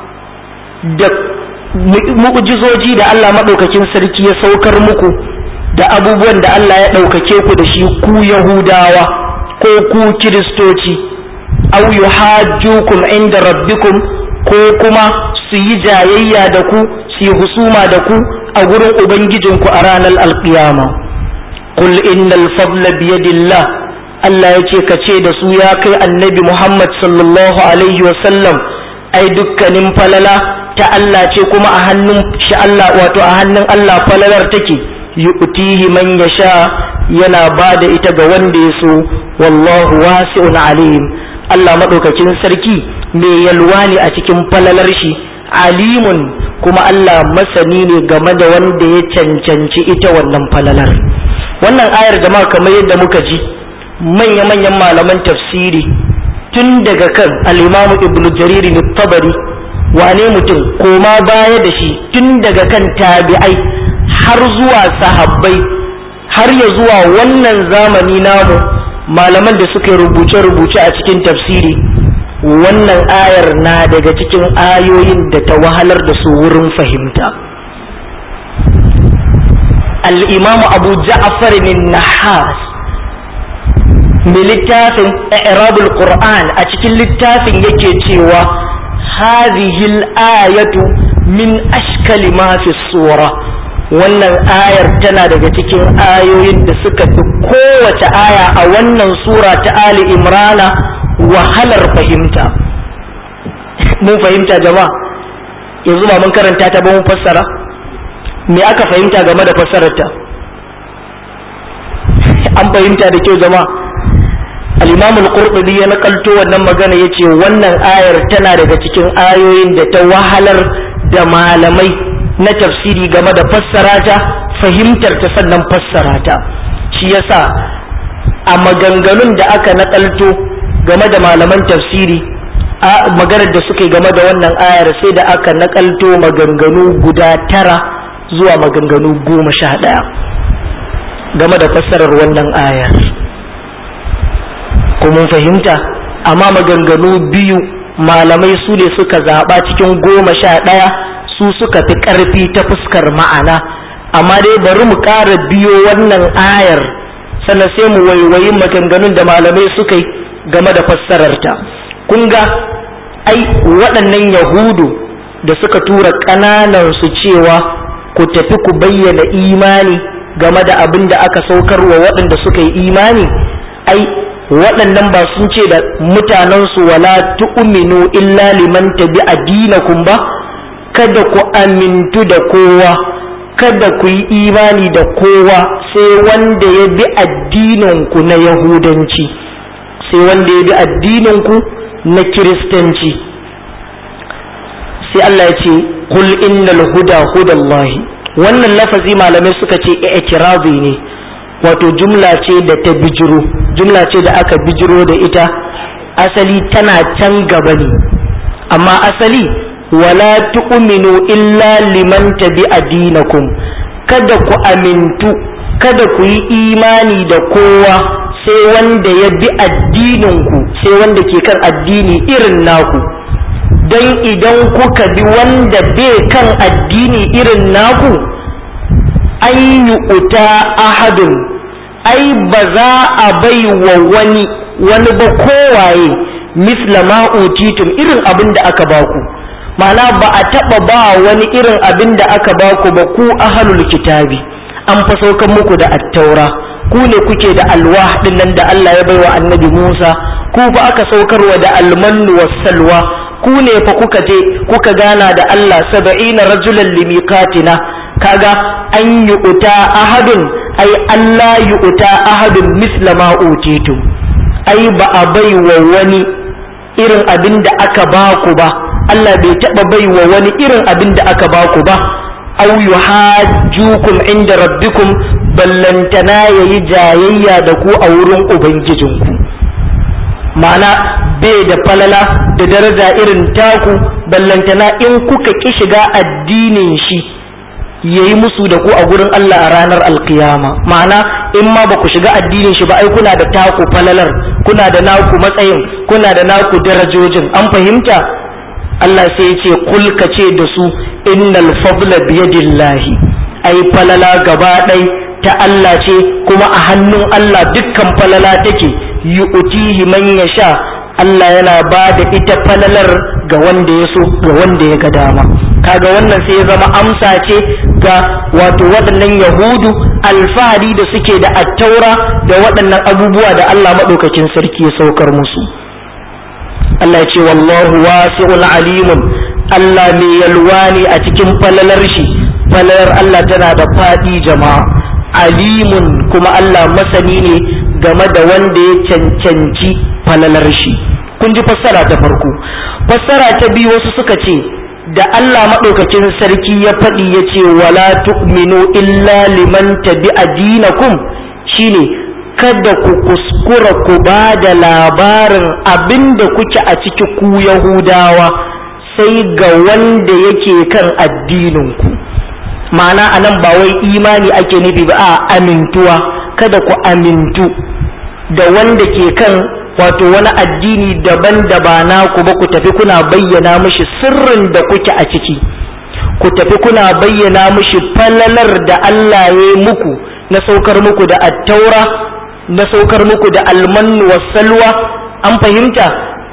da mu'jizoji da Allah maɗaukakin sarki ya saukar muku, da abubuwan da Allah ya ɗaukake ku da shi ku Yahudawa ko ku Kiristoci, aw yuhajjukum inda rabbikum, ko kuma su yi jayayya da ku, su yi husuma da ku a gurin ubangijinku a ranar alƙiyama. Qul innal fadla biyadillah, Allah ya ce ka ce da su ya kai annabi Muhammad sallallahu alaihi wa sallam, ai dukkanin falala ta Allah ce kuma a hannun shi Allah, wato a hannun Allah falalar take, yu'tihi man yasha, yana bada ita ga wanda ya so, wallahu wasi'un alim. Allah madaukakin sarki mai yalwa ne a cikin falalar shi, alimun kuma Allah masani ne game da wanda ya cancanci ita wannan falalar. Wannan ayar jama'a kamar yadda muka ji manya-manyan malaman tafsiri tun daga kan al-Imam Ibn Jarir al-Tabari, wane mutum koma baya da shi, tun daga kan tabi'ai har zuwa sahabbai har ya zuwa wannan zamani namu, malaman da suka yi rubuce-rubuce a cikin tafsiri, wannan ayar na daga cikin ayoyin da ta wahalar da su wurin fahimta. Al-Imam Abu Ja'far an-Nahas mai littafin I'rabul Qur'an a cikin littafin yake cewa hadhihi al-ayatu min ashkali ma fi sura, wannan ayar tana daga cikin ayoyin da suka fi kowace aya a wannan sura ta Ali Imrana wahalar fahimta. Mun fahimta jama'a? Yanzu ba mun karanta ta ba mun fassara? Me aka fahimta game da fassararta? An fahimta da kyau jama'a? Al-Imam Al-Qurtubi ya nakalto wannan magana yace wannan ayar tana daga cikin ayoyin da ta wahalar da malamai na tafsiri game da fassara ta, fahimtar ta sannan fassara ta. Shi yasa a maganganun da aka nakalto game da malaman tafsiri, a maganar da suke game da wannan ayar sai da aka nakalto maganganu guda 9 zuwa maganganu 11 game da fassarar wannan ayar. Ko mun fahimta? Amma maganganu 2 malamai su ne suka zaɓa cikin 11, su suka fi ƙarfi ta fuskar ma'ana. Amma dai bari mu ƙara biyo wannan ayar sannan sai mu waiwayi maganganun da malamai suka yi game da fassararta. Kun ga ai waɗannan Yahudu da suka tura ƙananan su cewa ku tafi ku bayyana imani game da abin da aka saukar wa waɗanda suka yi imani, ai waɗannan ba sun ce da mutanensu wala tu'minu illa liman tabi addinakum ba, kada ku amintu da kowa, kada ku yi imani da kowa sai wanda ya bi addininku na Yahudanci, sai wanda ya bi addininku na Kiristanci. Sai Allah ya ce kul innal huda hudallahi. Wannan lafazi malamai suka ce i'tirazi ne, wato jumla ce da ta bijiro, jumla ce da aka bijiro da ita, asali tana can gaba ne, amma asali wala tu'minu illa liman tabi'a dinakum, kada ku amintu, kada ku yi imani da kowa sai wanda ya bi addininku, sai wanda ke kan addini irin naku. don idan kuka bi wanda bai kan addini irin naku an yi uta ahadun, ai ba za a bai wa wani ba kowaye misla ma utitum irin abin da aka baku. Ma'ana ba a taɓa ba wani irin abin da aka baku ba ku ahlul kitabi. An fa saukan muku da attaura, ku ne kuke da alwah din nan da Allah ya baiwa annabi Musa, ku fa aka saukarwa da almannu wassalwa, ku ne fa kuka je kuka gana da Allah 70 rajulan limiqatina. Kaga an yu'ta ahadun, ai Allah yu'ta ahadun misla ma utitum, ai ba a baiwa wani irin abin da aka baku ba, Allah bai taɓa baiwa wani irin abin da aka baku ba. aw yuhajjukum inda rabbikum, ballantana yayi jayayya da ku a wurin ubangijinku. ma'ana bai da falala da daraja irin taku, ballantana in kuka ki shiga addinin shi yayi musu da ku a gurin Allah a ranar alkiyama. Ma'ana in ma ba ku shiga addinin shi ba ai kuna da taku falalar, kuna da naku matsayin, kuna da naku darajojin. An fahimta? Allah sai ya ce kul ka ce da su innal fadla biyadillahi, ai falala gaba ɗai ta Allah ce, kuma a hannun Allah dukkan falala take. yu'tihi man yasha, Allah yana ba da ita falalar ga wanda ya so, ga wanda ya ga dama. Kaga wannan sai ya zama amsa ce ga wato waɗannan yahudu alfahari da suke da attaura da waɗannan abubuwa da Allah maɗaukakin sarki ya saukar musu. Allah ya ce wallahu wasi'un alimun, Allah mai yalwa ne a cikin falalar shi. Falalar Allah tana da faɗi jama'a. Alimun kuma Allah masani ne game da wanda ya cancanci falalar shi. Kun ji fassara ta farko. Fassara ta biyu wasu suka ce da Allah maɗaukakin sarki ya faɗi ya ce wala tu'minu illa liman tabi'a dinakum, shine kada ku kuskura ku ba da labarin abinda kuke a ciki ku Yahudawa sai ga wanda yake kan addininku. Ma'ana anan ba wai imani ake nufi ba, a amintuwa. Kada ku amintu da wanda ke kan wato wani addini daban da ba naku ba, ku tafi kuna bayyana mishi sirrin da kuke a ciki, ku tafi kuna bayyana mishi falalar da Allah ya yi muku na saukar muku da attaura, na saukar muku da almannu wassalwa. An fahimta?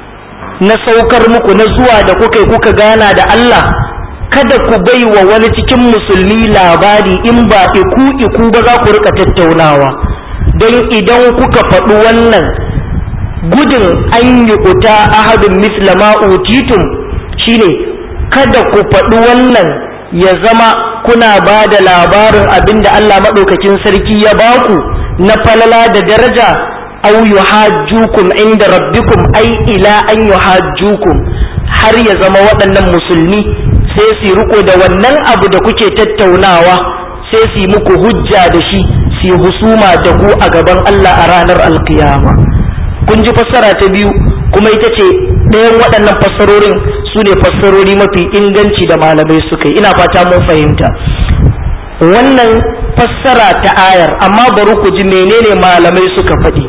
Na saukar muku na zuwa da kuka gana da Allah. Kada ku bai wa wani cikin musulmi labari in ba iku ba za ku rika tattaunawa, don idan kuka faɗi wannan gudun an yi uta ahadun misla ma utitum, shine kada ku faɗi wannan ya zama kuna ba da labarin abinda Allah maɗaukakin sarki ya baku na falala da daraja. Aw yuhajjukum inda rabbikum, ai ila an yuhajjukum, har ya zama waɗannan musulmi sai su riko da wannan abu da kuke tattaunawa, sai su muku hujja da shi, su husuma da ku a gaban Allah a ranar alkiyama. Kun ji fassara ta biyu, kuma ita ce ɗayan waɗannan fassarorin su ne fassarori mafi inganci da malamai suka yi. Ina fata mun fahimta wannan fassara ta ayar, amma bari ku ji menene malamai suka faɗi.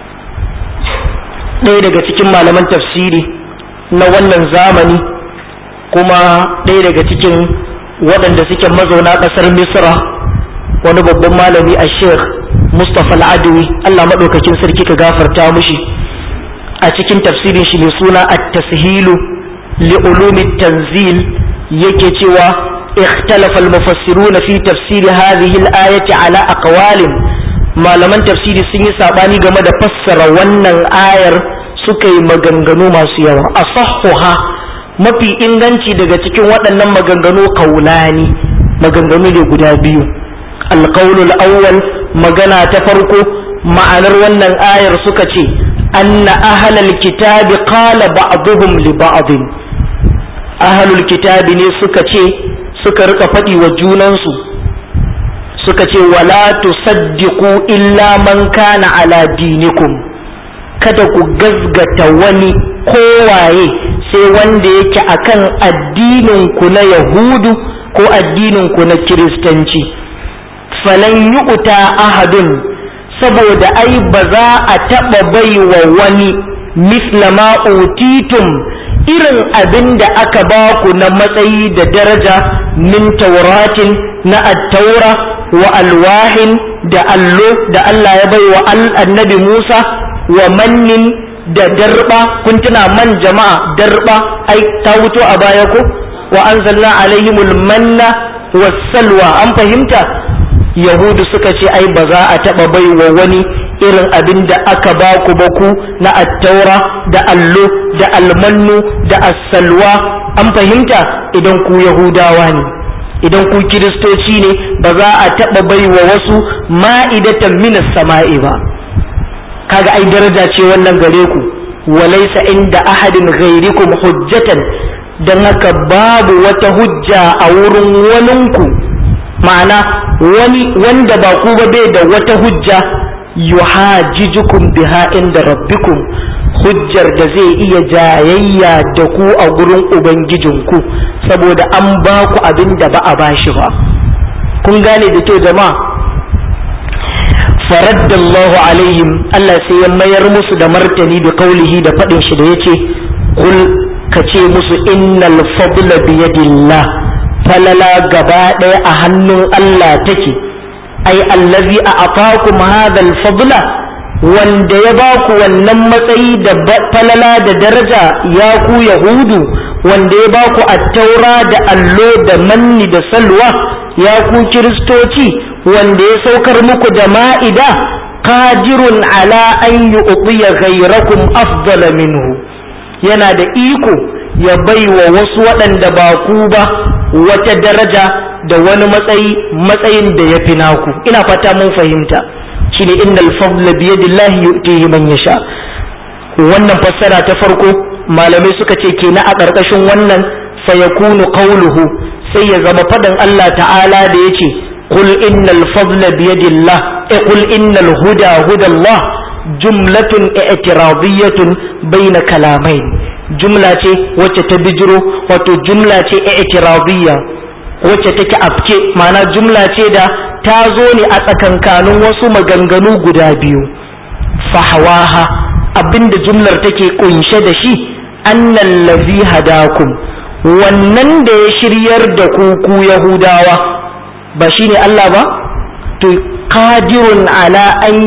Ɗaya daga cikin malaman tafsiri na wannan zamani, kuma ɗaya daga cikin waɗanda suke mazauna ƙasar Misra, wani babban malami a Sheikh Mustapha Al-Adawi, Allah maɗaukakin sarki ka gafarta mushi, a cikin tafsirin shi mai suna At-Tashilu li Ulumi Tanzil yake cewa ikhtalafa al-mufassiruna fi tafsiri hadhihi al-ayati ala aqwalin. Malaman tafsiri sun yi sabani game da fassara wannan ayar, suka yi maganganu masu yawa. Asahhuha, mafi inganci daga cikin waɗannan maganganu kaulani, maganganu ne guda biyu. Alqaulul awwal, magana ta farko, ma'anar wannan ayar suka ce anna ahlal kitabi qala ba'dhum li ba'd. Ahlul kitabi ne suka rika faɗi wa junansu, suka ce wala tusaddiqu illa man kana ala dinikum, kada ku gazgata wani kowaye sai wanda yake akan addinin ku na Yahudu ko addinin ku na Kiristanci. Falan yu'ta ahadun, saboda ai ba za a taɓa baiwa wani misla ma utitum irin abin da aka ba ku na matsayi da daraja min tauratin na attaura wa alwahin da allo da Allah ya bai wa annabi Musa wa mannin da darba. kun tuna man jama'a darba ai ta wuto a baya ko wa anzalna alaihimul manna wassalwa. an fahimta? yahudu suka ce ai ba za a taba bai wa wani irin abin da aka ba ku ba ku na attaura da allo da almannu da assalwa. an fahimta? idan ku yahudawa ne, idan ku kiristoci ne, ba za a taba bai wa wasu ma'idatan minas sama'i ba. kaga ai daraja ce wannan gare ku. walaysa inda ahadin ghairikum hujjatan, dan haka babu wata hujja a wurin waninku, ma'ana wani wanda ba ku ba bai da wata hujja yuhajijukum biha inda rabbikum, hujjar da zai iya jayayya da ku a gurin ubangijinku, saboda an ba ku abin da ba a bashi ba. kun gane da kyau jama'a? faraddallahu alaihim, Allah sai ya mayar musu da martani da kaulihi da faɗin shi da yace kul kace musu innal fadla biyadillah, falala gaba ɗaya a hannun Allah take. ai allazi a'takum hadha al-fadla, wanda ya ba ku wannan matsayi da falala da daraja ya ku yahudu, wanda ya ba ku attaura da allo da manni da salwa ya ku kiristoci, wanda ya saukar muku da ma'ida, qadirun ala an yu'tiya ghayrakum afdala minhu, yana da iko ya baiwa wasu waɗanda ba ku ba wata daraja da wani matsayin da ya fi naku. ina fata mun fahimta. shine innal fadla biyadillahi yu'tihi man yasha. wannan fassara ta farko malamai suka ce kenan a ƙarƙashin wannan fayakunu qawluhu, sai ya zama faɗin Allah ta'ala da yace qul innal fadla biyadillah, qul innal huda hudallah, jumlatun i'tiradiyatun bayna kalamain. jumla ce wacce ta bijiro, wato jumla ce i'tiradiyya wacce take afke, ma'ana jumla ce da ta zo ne a tsakankanin wasu maganganu guda biyu. fahawaha, abinda jumlar take kunshe da shi, annal ladhi hadakum, wannan da ya shiryar da ku yahudawa ba shine Allah ba, to qadirun ala an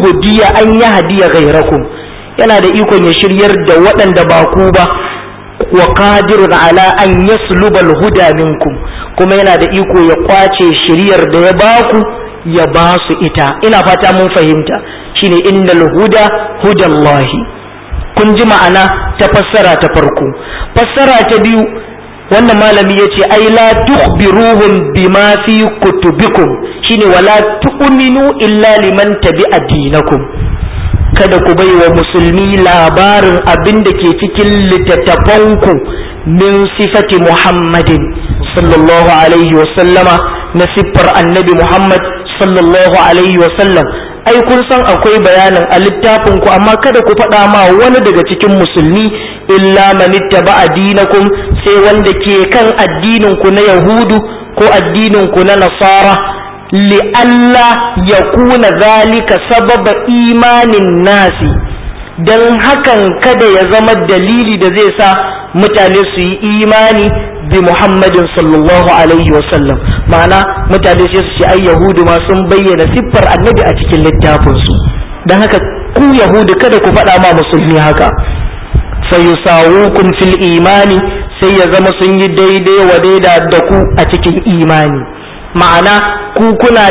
yahdiya ghayrakum, yana da ikon ya shiryar da waɗanda ba ku ba. wa qadirun ala an yasluba al-huda minkum, kuma yana da iko ya kwace shiryar da ya baku ya ba su ita. ina fata mun fahimta. shine innal huda hudallahi. kun ji ma'ana ta fassara ta farko. fassara ta biyu, wannan malami yace ai la tukhbiruhum bima fi kutubikum, shine wala tu'minu illa liman tabi'a dinakum, kada ku bai wa musulmi labarin abin da ke cikin littattafanku min sifati Muhammadin sallallahu alaihi wa sallama, na siffar annabi Muhammad sallallahu alaihi wa sallam. ai kun san akwai bayanin a littafinku, amma kada ku faɗa ma wani daga cikin musulmi illa man ittaba'a dinakum, sai wanda ke kan addinin ku na yahudu ko addinin ku na nasara, li'alla yakuna zalika sababa imanin nasi, dan hakan kada ya zama dalili da zai sa mutane su yi imani bi Muhammadin sallallahu alaihi wa sallam. ma'ana mutane sai su ce ai yahudu ma sun bayyana siffar annabi a cikin littafin su, dan haka ku yahudu kada ku faɗa ma musulmi haka. fa yusawukum fil imani, sai ya zama sun yi daidai wa daida da ku a cikin imani. ma'ana ku kuna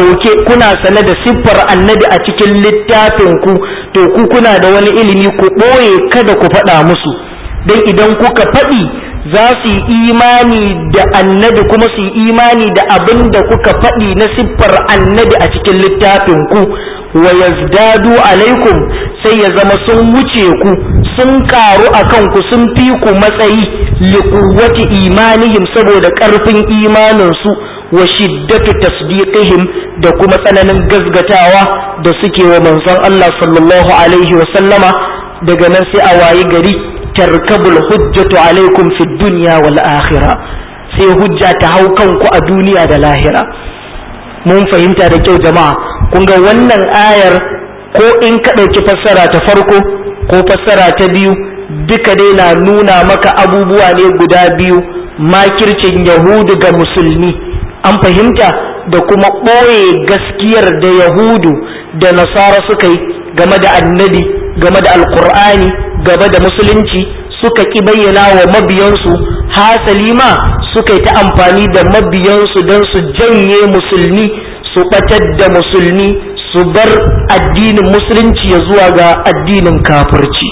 sane da siffar annabi a cikin littafin ku, to ku kuna da wani ilimi ku ɓoye, kada ku faɗa musu, dan idan kuka faɗi za su yi imani da annabi, kuma su yi imani da abin da kuka faɗi na siffar annabi a cikin littafin ku, wa yazdadu alaikum, sai ya zama sun wuce ku, sun karu akan ku, sun fi ku matsayi, liquwwati imanihim, saboda ƙarfin imanin su, wa shiddatu tasdiqihim, da kuma tsananin gazgatawa da suke wa manzon Allah sallallahu alaihi wa sallama. daga nan sai a wayi gari tarkabul hujjatu alaikum fid dunya wal akhirah, sai hujja ta hau kanku a duniya da lahira. mun fahimta da kyau jama'a? kun ga wannan ayar, ko in ka ɗauki fassara ta farko ko fassara ta biyu, duka dai na nuna maka abubuwa ne guda biyu, makircin yahudu ga musulmi, an fahimta, da kuma ɓoye gaskiyar da yahudu da nasara suka yi game da annabi, game da alkur'ani, game da musulunci, suka ƙi bayyana wa mabiyansu, hasali ma suka yi ta amfani da mabiyansu don su janye musulmi, su ɓatar da musulmi, su bar addinin musulunci ya zuwa ga addinin kafirci.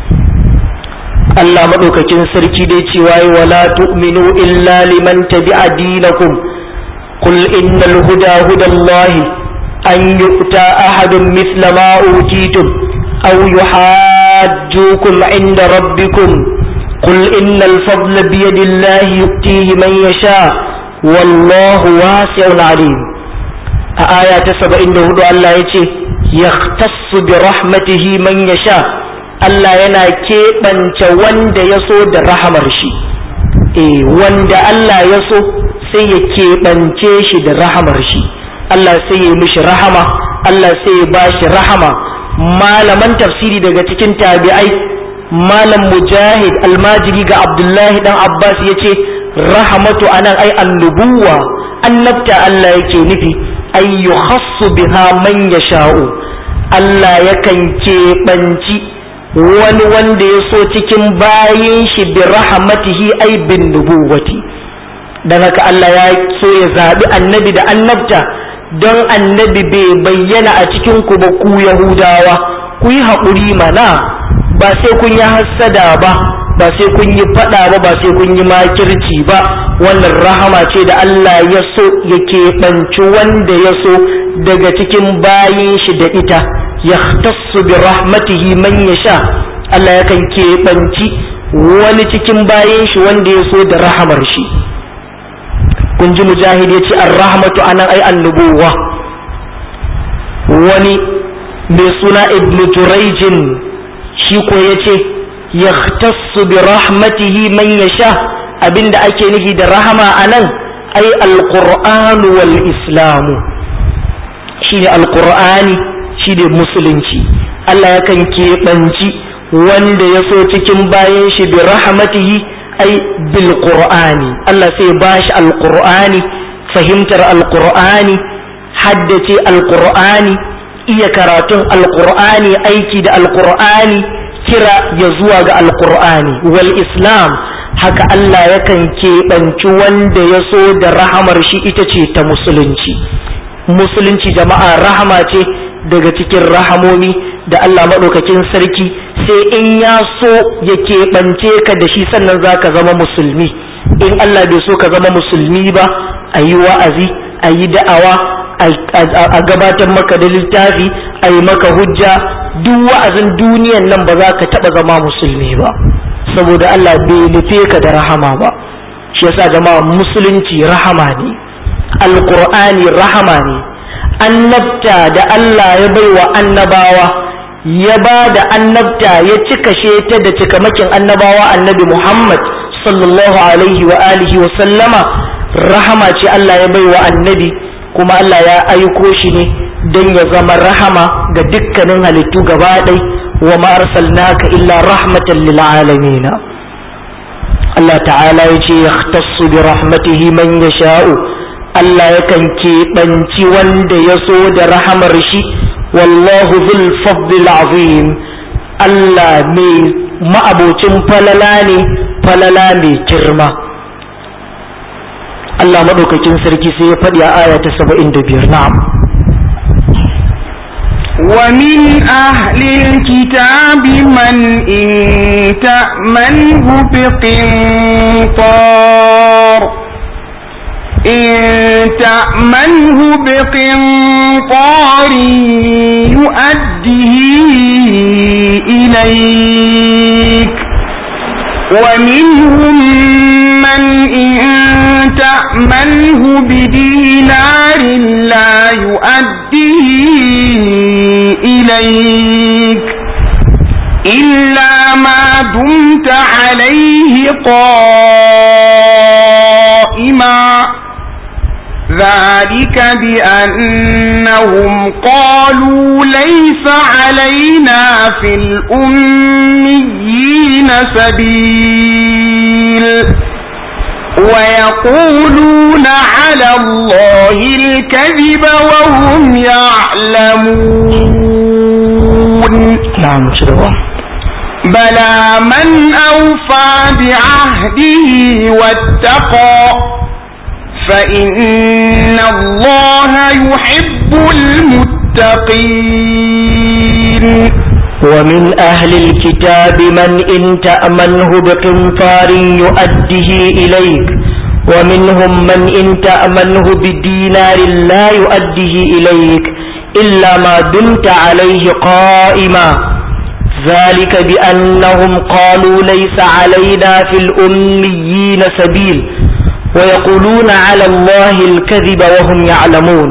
Allah maɗaukakin sarki dai cewa yi wala tu'minu illa liman tabi'a dinakum qul innal huda hudallahi an yu'ta ahadun mithla ma utitum aw yuhajjukum 'inda rabbikum qul innal fadla biyadillahi yu'tihi man yasha wallahu wasi'un 'alim. a aya ta 74 Allah yace yahtassu bi rahmatihi man yasha, Allah yana keɓance wanda ya so da rahamar shi, wanda Allah ya so sai ya keɓance shi da rahamar shi, Allah sai ya mishi rahama, Allah sai ya bashi rahama. Malaman tafsiri daga cikin tabi'ai, malam mujahid almajiri ga Abdullahi dan Abbas yace rahamatu anan ai annubuwa, annabta Allah yake nufi, ay yukhassu biha man yasha'u, Allah yakan keɓanci wani wanda ya so cikin bayin shi bi rahmatihi ay bin nubuwati. Dan haka Allah ya so ya zabi annabi da annabta don annabi bai bayyana a cikin ku ba ku Yahudawa, ku yi haƙuri mana, ba sai kun yi hassada ba, ba sai kun yi faɗa ba, ba sai kun yi makirci ba. Wannan rahama ce da Allah ya so ya keɓanci wanda ya so daga cikin bayin shi da ita. Yahtassu bi rahmatihi man yasha, Allah yakan keɓanci wani cikin bayin shi wanda ya so da rahamar shi. kun ji mujahid ya ce ar-rahmatu anan ai annubuwa. Wani mai suna ibn Jurayjin shi ko ya ce yahtassu bi rahmatihi man yasha, abinda ake nufi da rahama anan ai al-Qur'anu wal Islamu, shine al-Qur'ani shine musulunci. Allah yakan keɓanci wanda ya so cikin bayan shi bi rahmatihi ai bil Qur'ani, Allah sai bashi al-Qur'ani, fahimtar al-Qur'ani, haddace al-Qur'ani, iya karatun al-Qur'ani, aiki da al-Qur'ani, kira ya zuwa ga al-Qur'ani wal Islam. Haka Allah yakan keɓanci wanda ya so da rahamar shi ita ce ta musulunci. Musulunci jama'a rahama ce daga cikin rahamomi da Allah maɗaukakin sarki sai in ya so ya keɓance ka da shi sannan za ka zama musulmi. In Allah bai so ka zama musulmi ba, a yi wa'azi, a yi da'awa, a gabatar maka da littafi, a yi maka hujja, duk wa'azin duniyan nan ba za ka taɓa zama musulmi ba, saboda Allah bai nufe ka da rahama ba. Shi yasa jama'a musulunci rahama ne, alqur'ani rahama ne, annabta da Allah ya baiwa annabawa, ya ba da annabta ya cikashe ta da cikamakin annabawa annabi Muhammad sallallahu alaihi wa alihi wa sallama, rahama ce Allah ya baiwa annabi, kuma Allah ya aiko shi ne don ya zama rahama ga dukkanin halittu gaba ɗai. wa ma arsalnaka illa rahmatan lil alamin. Allah ta'ala ya ce yahtassu bi rahmatihi man yasha'u, Allah yakan keɓanci wanda ya so da rahamar shi. Wallahu dhul fadlil azim, Allah mai ma'abocin falala ne, falala mai girma. Allah madaukakin sarki sai ya faɗi a aya ta 75. Na'am. ومن أهل الكتاب من إن تأمنه بقنطار يؤديه إليك، ومنهم من إن تأمنه بدينار لا يؤديه إليك إلا ما دمت عليه قائما، ذلك بأنهم قالوا ليس علينا في الأميين سبيل ويقولون على الله الكذب وهم يعلمون. نعم شروا. بلى من أوفى بعهده واتقى فإن الله يحب المتقين. ومن أهل الكتاب من إن تأمنه بقنطار يؤده إليك ومنهم من إن تأمنه بدينار لا يؤده إليك إلا ما دمت عليه قائما ذلك بأنهم قالوا ليس علينا في الأميين سبيل ويقولون على الله الكذب وهم يعلمون.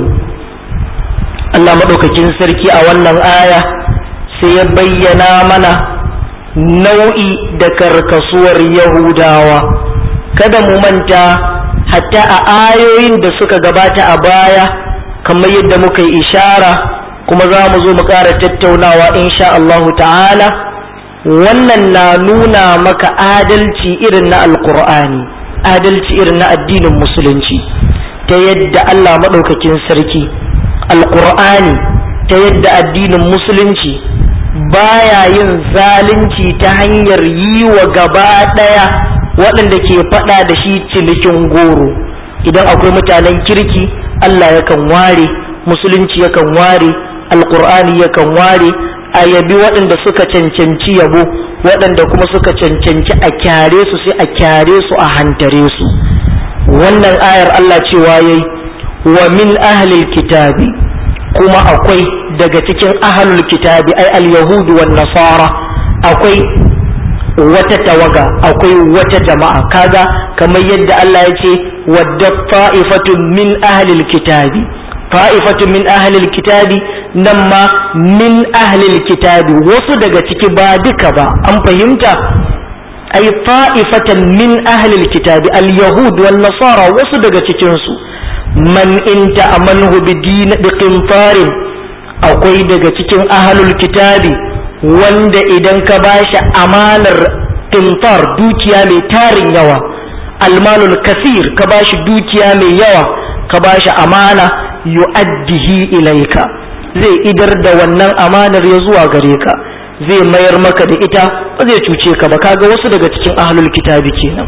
الله مدوكاكين سركي أولا آية سيبين منا نوعي دكر كسور يهوداوا kada mu manta hatta a ayoyin da suka gabata a baya kamar yadda muka yi ishara kuma za mu zo mu ƙara tattaunawa insha Allah ta'ala wannan na nuna maka adalci irin na alqur'ani adalci irin na addinin musulunci ta yadda Allah maɗaukakin sarki alqur'ani ta yadda addinin musulunci baya yin zalunci ta hanyar yi wa gaba ɗaya waɗanda ke faɗa da shi cinikin goro. Idan akwai mutanen kirki Allah yakan ware, musulunci yakan ware, alqur'ani yakan ware, a yabi waɗanda suka cancanci yabo, waɗanda kuma suka cancanci a kyare su sai a kyare su a hantare su. Wannan ayar Allah cewa yayi wa min ahlil kitabi, kuma akwai daga cikin ahlul kitabi ai al-yahudu wan nasara akwai wata tawaga, akwai wata jama'a. Kaga kamar yadda Allah ya ce wadda ta'ifatun min ahlil kitabi, ta'ifatun min ahlil kitabi, nan ma min ahlil kitabi wasu daga ciki ba duka ba, an fahimta? ai ta'ifatan min ahlil kitabi al-yahud wan nasara wasu daga cikin su man in ta'amanhu bi qintarin, akwai daga cikin ahlul kitabi wanda idan ka bashi amanar qintar dukiya mai tarin yawa, almalul kathir ka bashi dukiya mai yawa, ka bashi amana yu'addihi ilaika, zai idar da wannan amanar ya zuwa gare ka, zai mayar maka da ita, ba zai cuce ka ba. Kaga wasu daga cikin ahlul kitabi kenan.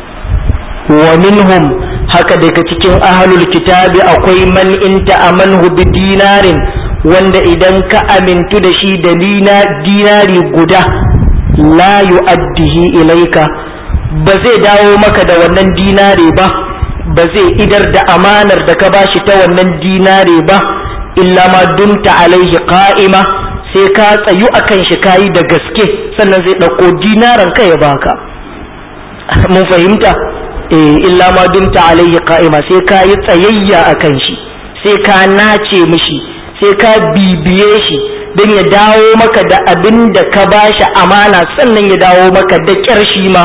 Wa minhum, haka daga cikin ahlul kitabi akwai man in ta'amanhu bi dinarin, wanda idan ka amintu da shi da dinari guda la yu'addihi ilaika, ba zai dawo maka da wannan dinari ba, ba zai idar da amanar da ka bashi ta wannan dinari ba, illa ma dumta alaihi qa'ima, sai ka tsayu akan shi kayi da gaske sannan zai ɗauko dinaran ka ya baka. Mun fahimta? Illa ma dumta alaihi qa'ima, sai ka yi tsayayya akan shi, sai ka nace mishi, sai ka bibiye shi don ya dawo maka da abin da ka bashi amana, sannan ya dawo maka da ƙyar shi ma.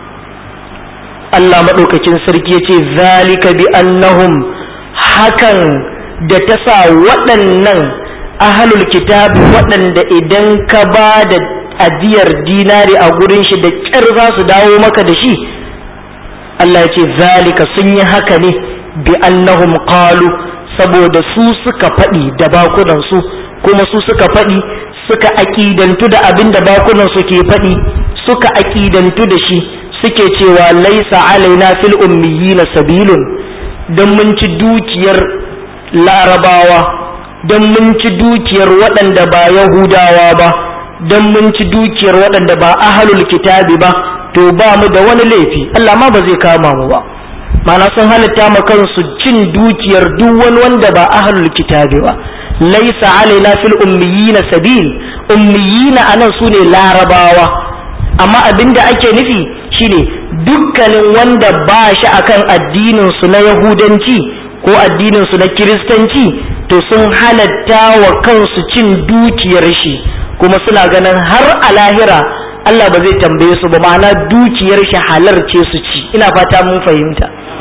Allah maɗaukakin sarki ya ce zalika bi annahum, hakan da ta sa waɗannan ahlul kitabi waɗanda idan ka ba da ajiyar dinari a gurin shi da ƙyar za su dawo maka da shi. Allah ya ce zalika, sun yi haka ne bi annahum qalu, saboda su suka faɗi da bakunansu, kuma su suka faɗi suka aƙidantu da abin da bakunansu ke faɗi, suka aƙidantu da shi, suke cewa laisa alaina fil ummiyina sabilun, don mun ci dukiyar larabawa, don mun ci dukiyar waɗanda ba yahudawa ba, don mun ci dukiyar waɗanda ba ahlul kitabi ba, to ba mu da wani laifi, Allah ma ba zai kama mu ba. Mana sun halitta ma kansu cin dukiyar duk wani wanda ba ahlul kitabi ba. Laisa alaina fil ummiyina sabil, ummiyina anan sune larabawa, amma abinda ake nufi shine dukkanin wanda ba shi akan addinin su na yahudanci ko addinin su na kiristanci, to sun halatta wa kansu cin dukiyar shi, kuma suna ganin har a lahira Allah ba zai tambaye su ba, ma'ana dukiyar shi halar ce su ci. Ina fata mun fahimta.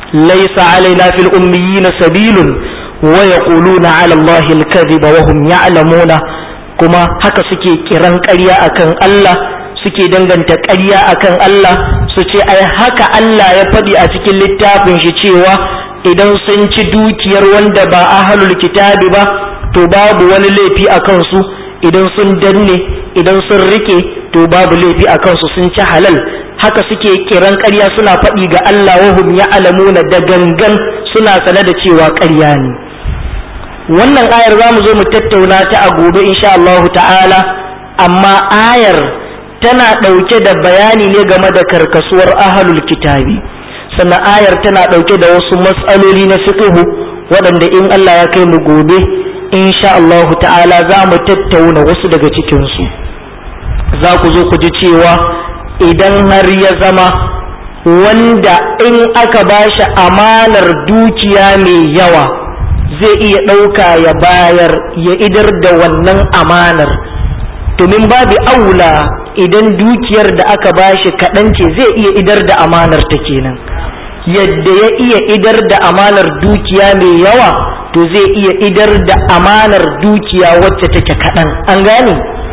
laysa alaina fil ummiyina sabilun wa yaquluna ala allahi al-kadhiba wa hum ya'lamuna, kuma haka suke kiran ƙarya akan Allah, suke danganta ƙarya akan Allah, su ce ai haka Allah ya faɗi a cikin littafin shi cewa idan sun ci dukiyar wanda ba ahlul kitabi ba to babu wani laifi a kansu, idan sun danne, idan sun rike to babu laifi a kansu, sun ci halal. Haka suke kiran ƙarya suna faɗi ga Allah wa hum ya'lamuna, da gangan suna sane da cewa ƙarya ne. Wannan ayar za mu zo mu tattauna ta a gobe insha Allah ta'ala, amma ayar tana ɗauke da bayani ne game da karkasuwar ahlul kitabi, sannan ayar tana ɗauke da wasu matsaloli na fiqhu waɗanda in Allah ya kai mu gobe insha Allah ta'ala za mu tattauna wasu daga cikinsu. Za ku zo ku ji cewa idan har ya zama wanda in aka bashi amanar dukiya mai yawa zai iya ɗauka ya bayar ya idar da wannan amanar, domin babu aula idan dukiyar da aka bashi kaɗan ce zai iya idar da amanar ta kenan. Yadda ya iya idar da amanar dukiya mai yawa to zai iya idar da amanar dukiya wacce take kaɗan. An gane?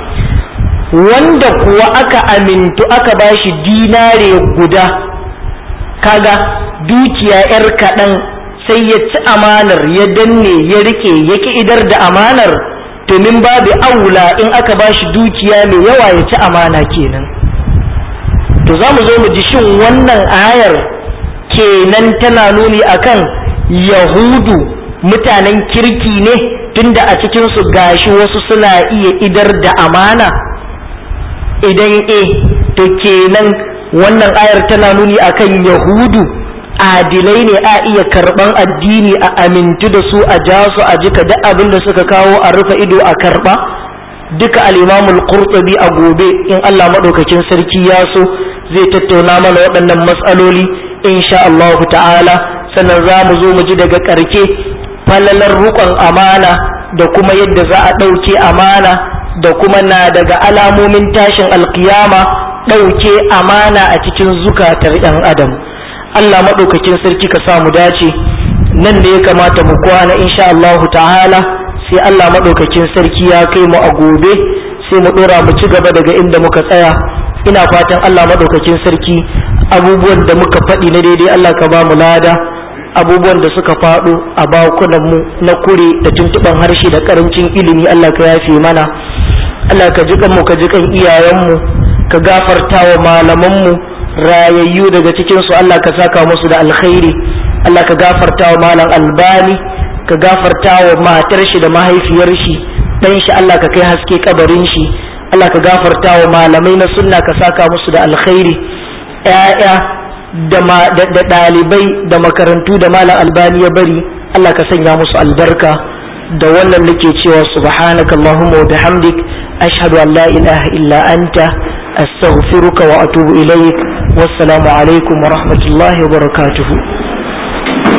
Wanda kuwa aka amintu aka bashi dinare guda, kaga dukiya 'yar kaɗan, sai ya ci amanar ya danne ya rike ya ki idar da amanar, to min babu aula in aka bashi dukiya mai yawa ya ci amana kenan. To za mu zo mu ji shin wannan ayar kenan tana nuni akan yahudu mutanen kirki ne tunda a cikinsu gashi wasu suna iya idar da amana? Idan to kenan wannan ayar tana nuni akan yahudu adilai ne, a iya karban addini a amintu da su, a ja su a jika duk abin da suka kawo a rufe ido a karba. Duka al-Imam al-Qurtubi a gobe in Allah madaukakin sarki ya so zai tattauna mana waɗannan matsaloli insha Allah ta'ala. Sannan za mu zo mu ji daga ƙarke falalar rukun amana da kuma yadda za a ɗauke amana, da kuma na daga alamomin tashin alkiyama ɗauke amana a cikin zukatar ɗan adam. Allah maɗaukakin sarki ka samu dace. Nan da ya kamata mu kwana insha Allah ta'ala, sai Allah maɗaukakin sarki ya kai mu a gobe sai mu ɗora mu ci gaba daga inda muka tsaya. Ina fatan Allah maɗaukakin sarki abubuwan da muka faɗi na daidai Allah ka ba mu lada, abubuwan da suka faɗo a bakunan mu na kure da tuntuɓan harshe da ƙarancin ilimi Allah ka yafe mana. Allah ka jikan mu, ka jikan iyayenmu, ka gafarta wa malamanmu rayayyu daga cikinsu, Allah ka saka musu da alkhairi. Allah ka gafarta wa malam Albani, ka gafarta wa matar shi da mahaifiyar shi, dan shi Allah ka kai haske kabarin shi. Allah ka gafarta wa malamai na sunna, ka saka musu da alkhairi. ƴaƴa da ɗalibai da makarantu da malam Albani ya bari, Allah ka sanya musu albarka. Da wannan nake cewa subhanakallahumma wa bihamdik ashhadu an la ilaha illa anta astaghfiruka wa atubu ilaik. Wassalamu alaikum wa rahmatullahi wa barakatuhu.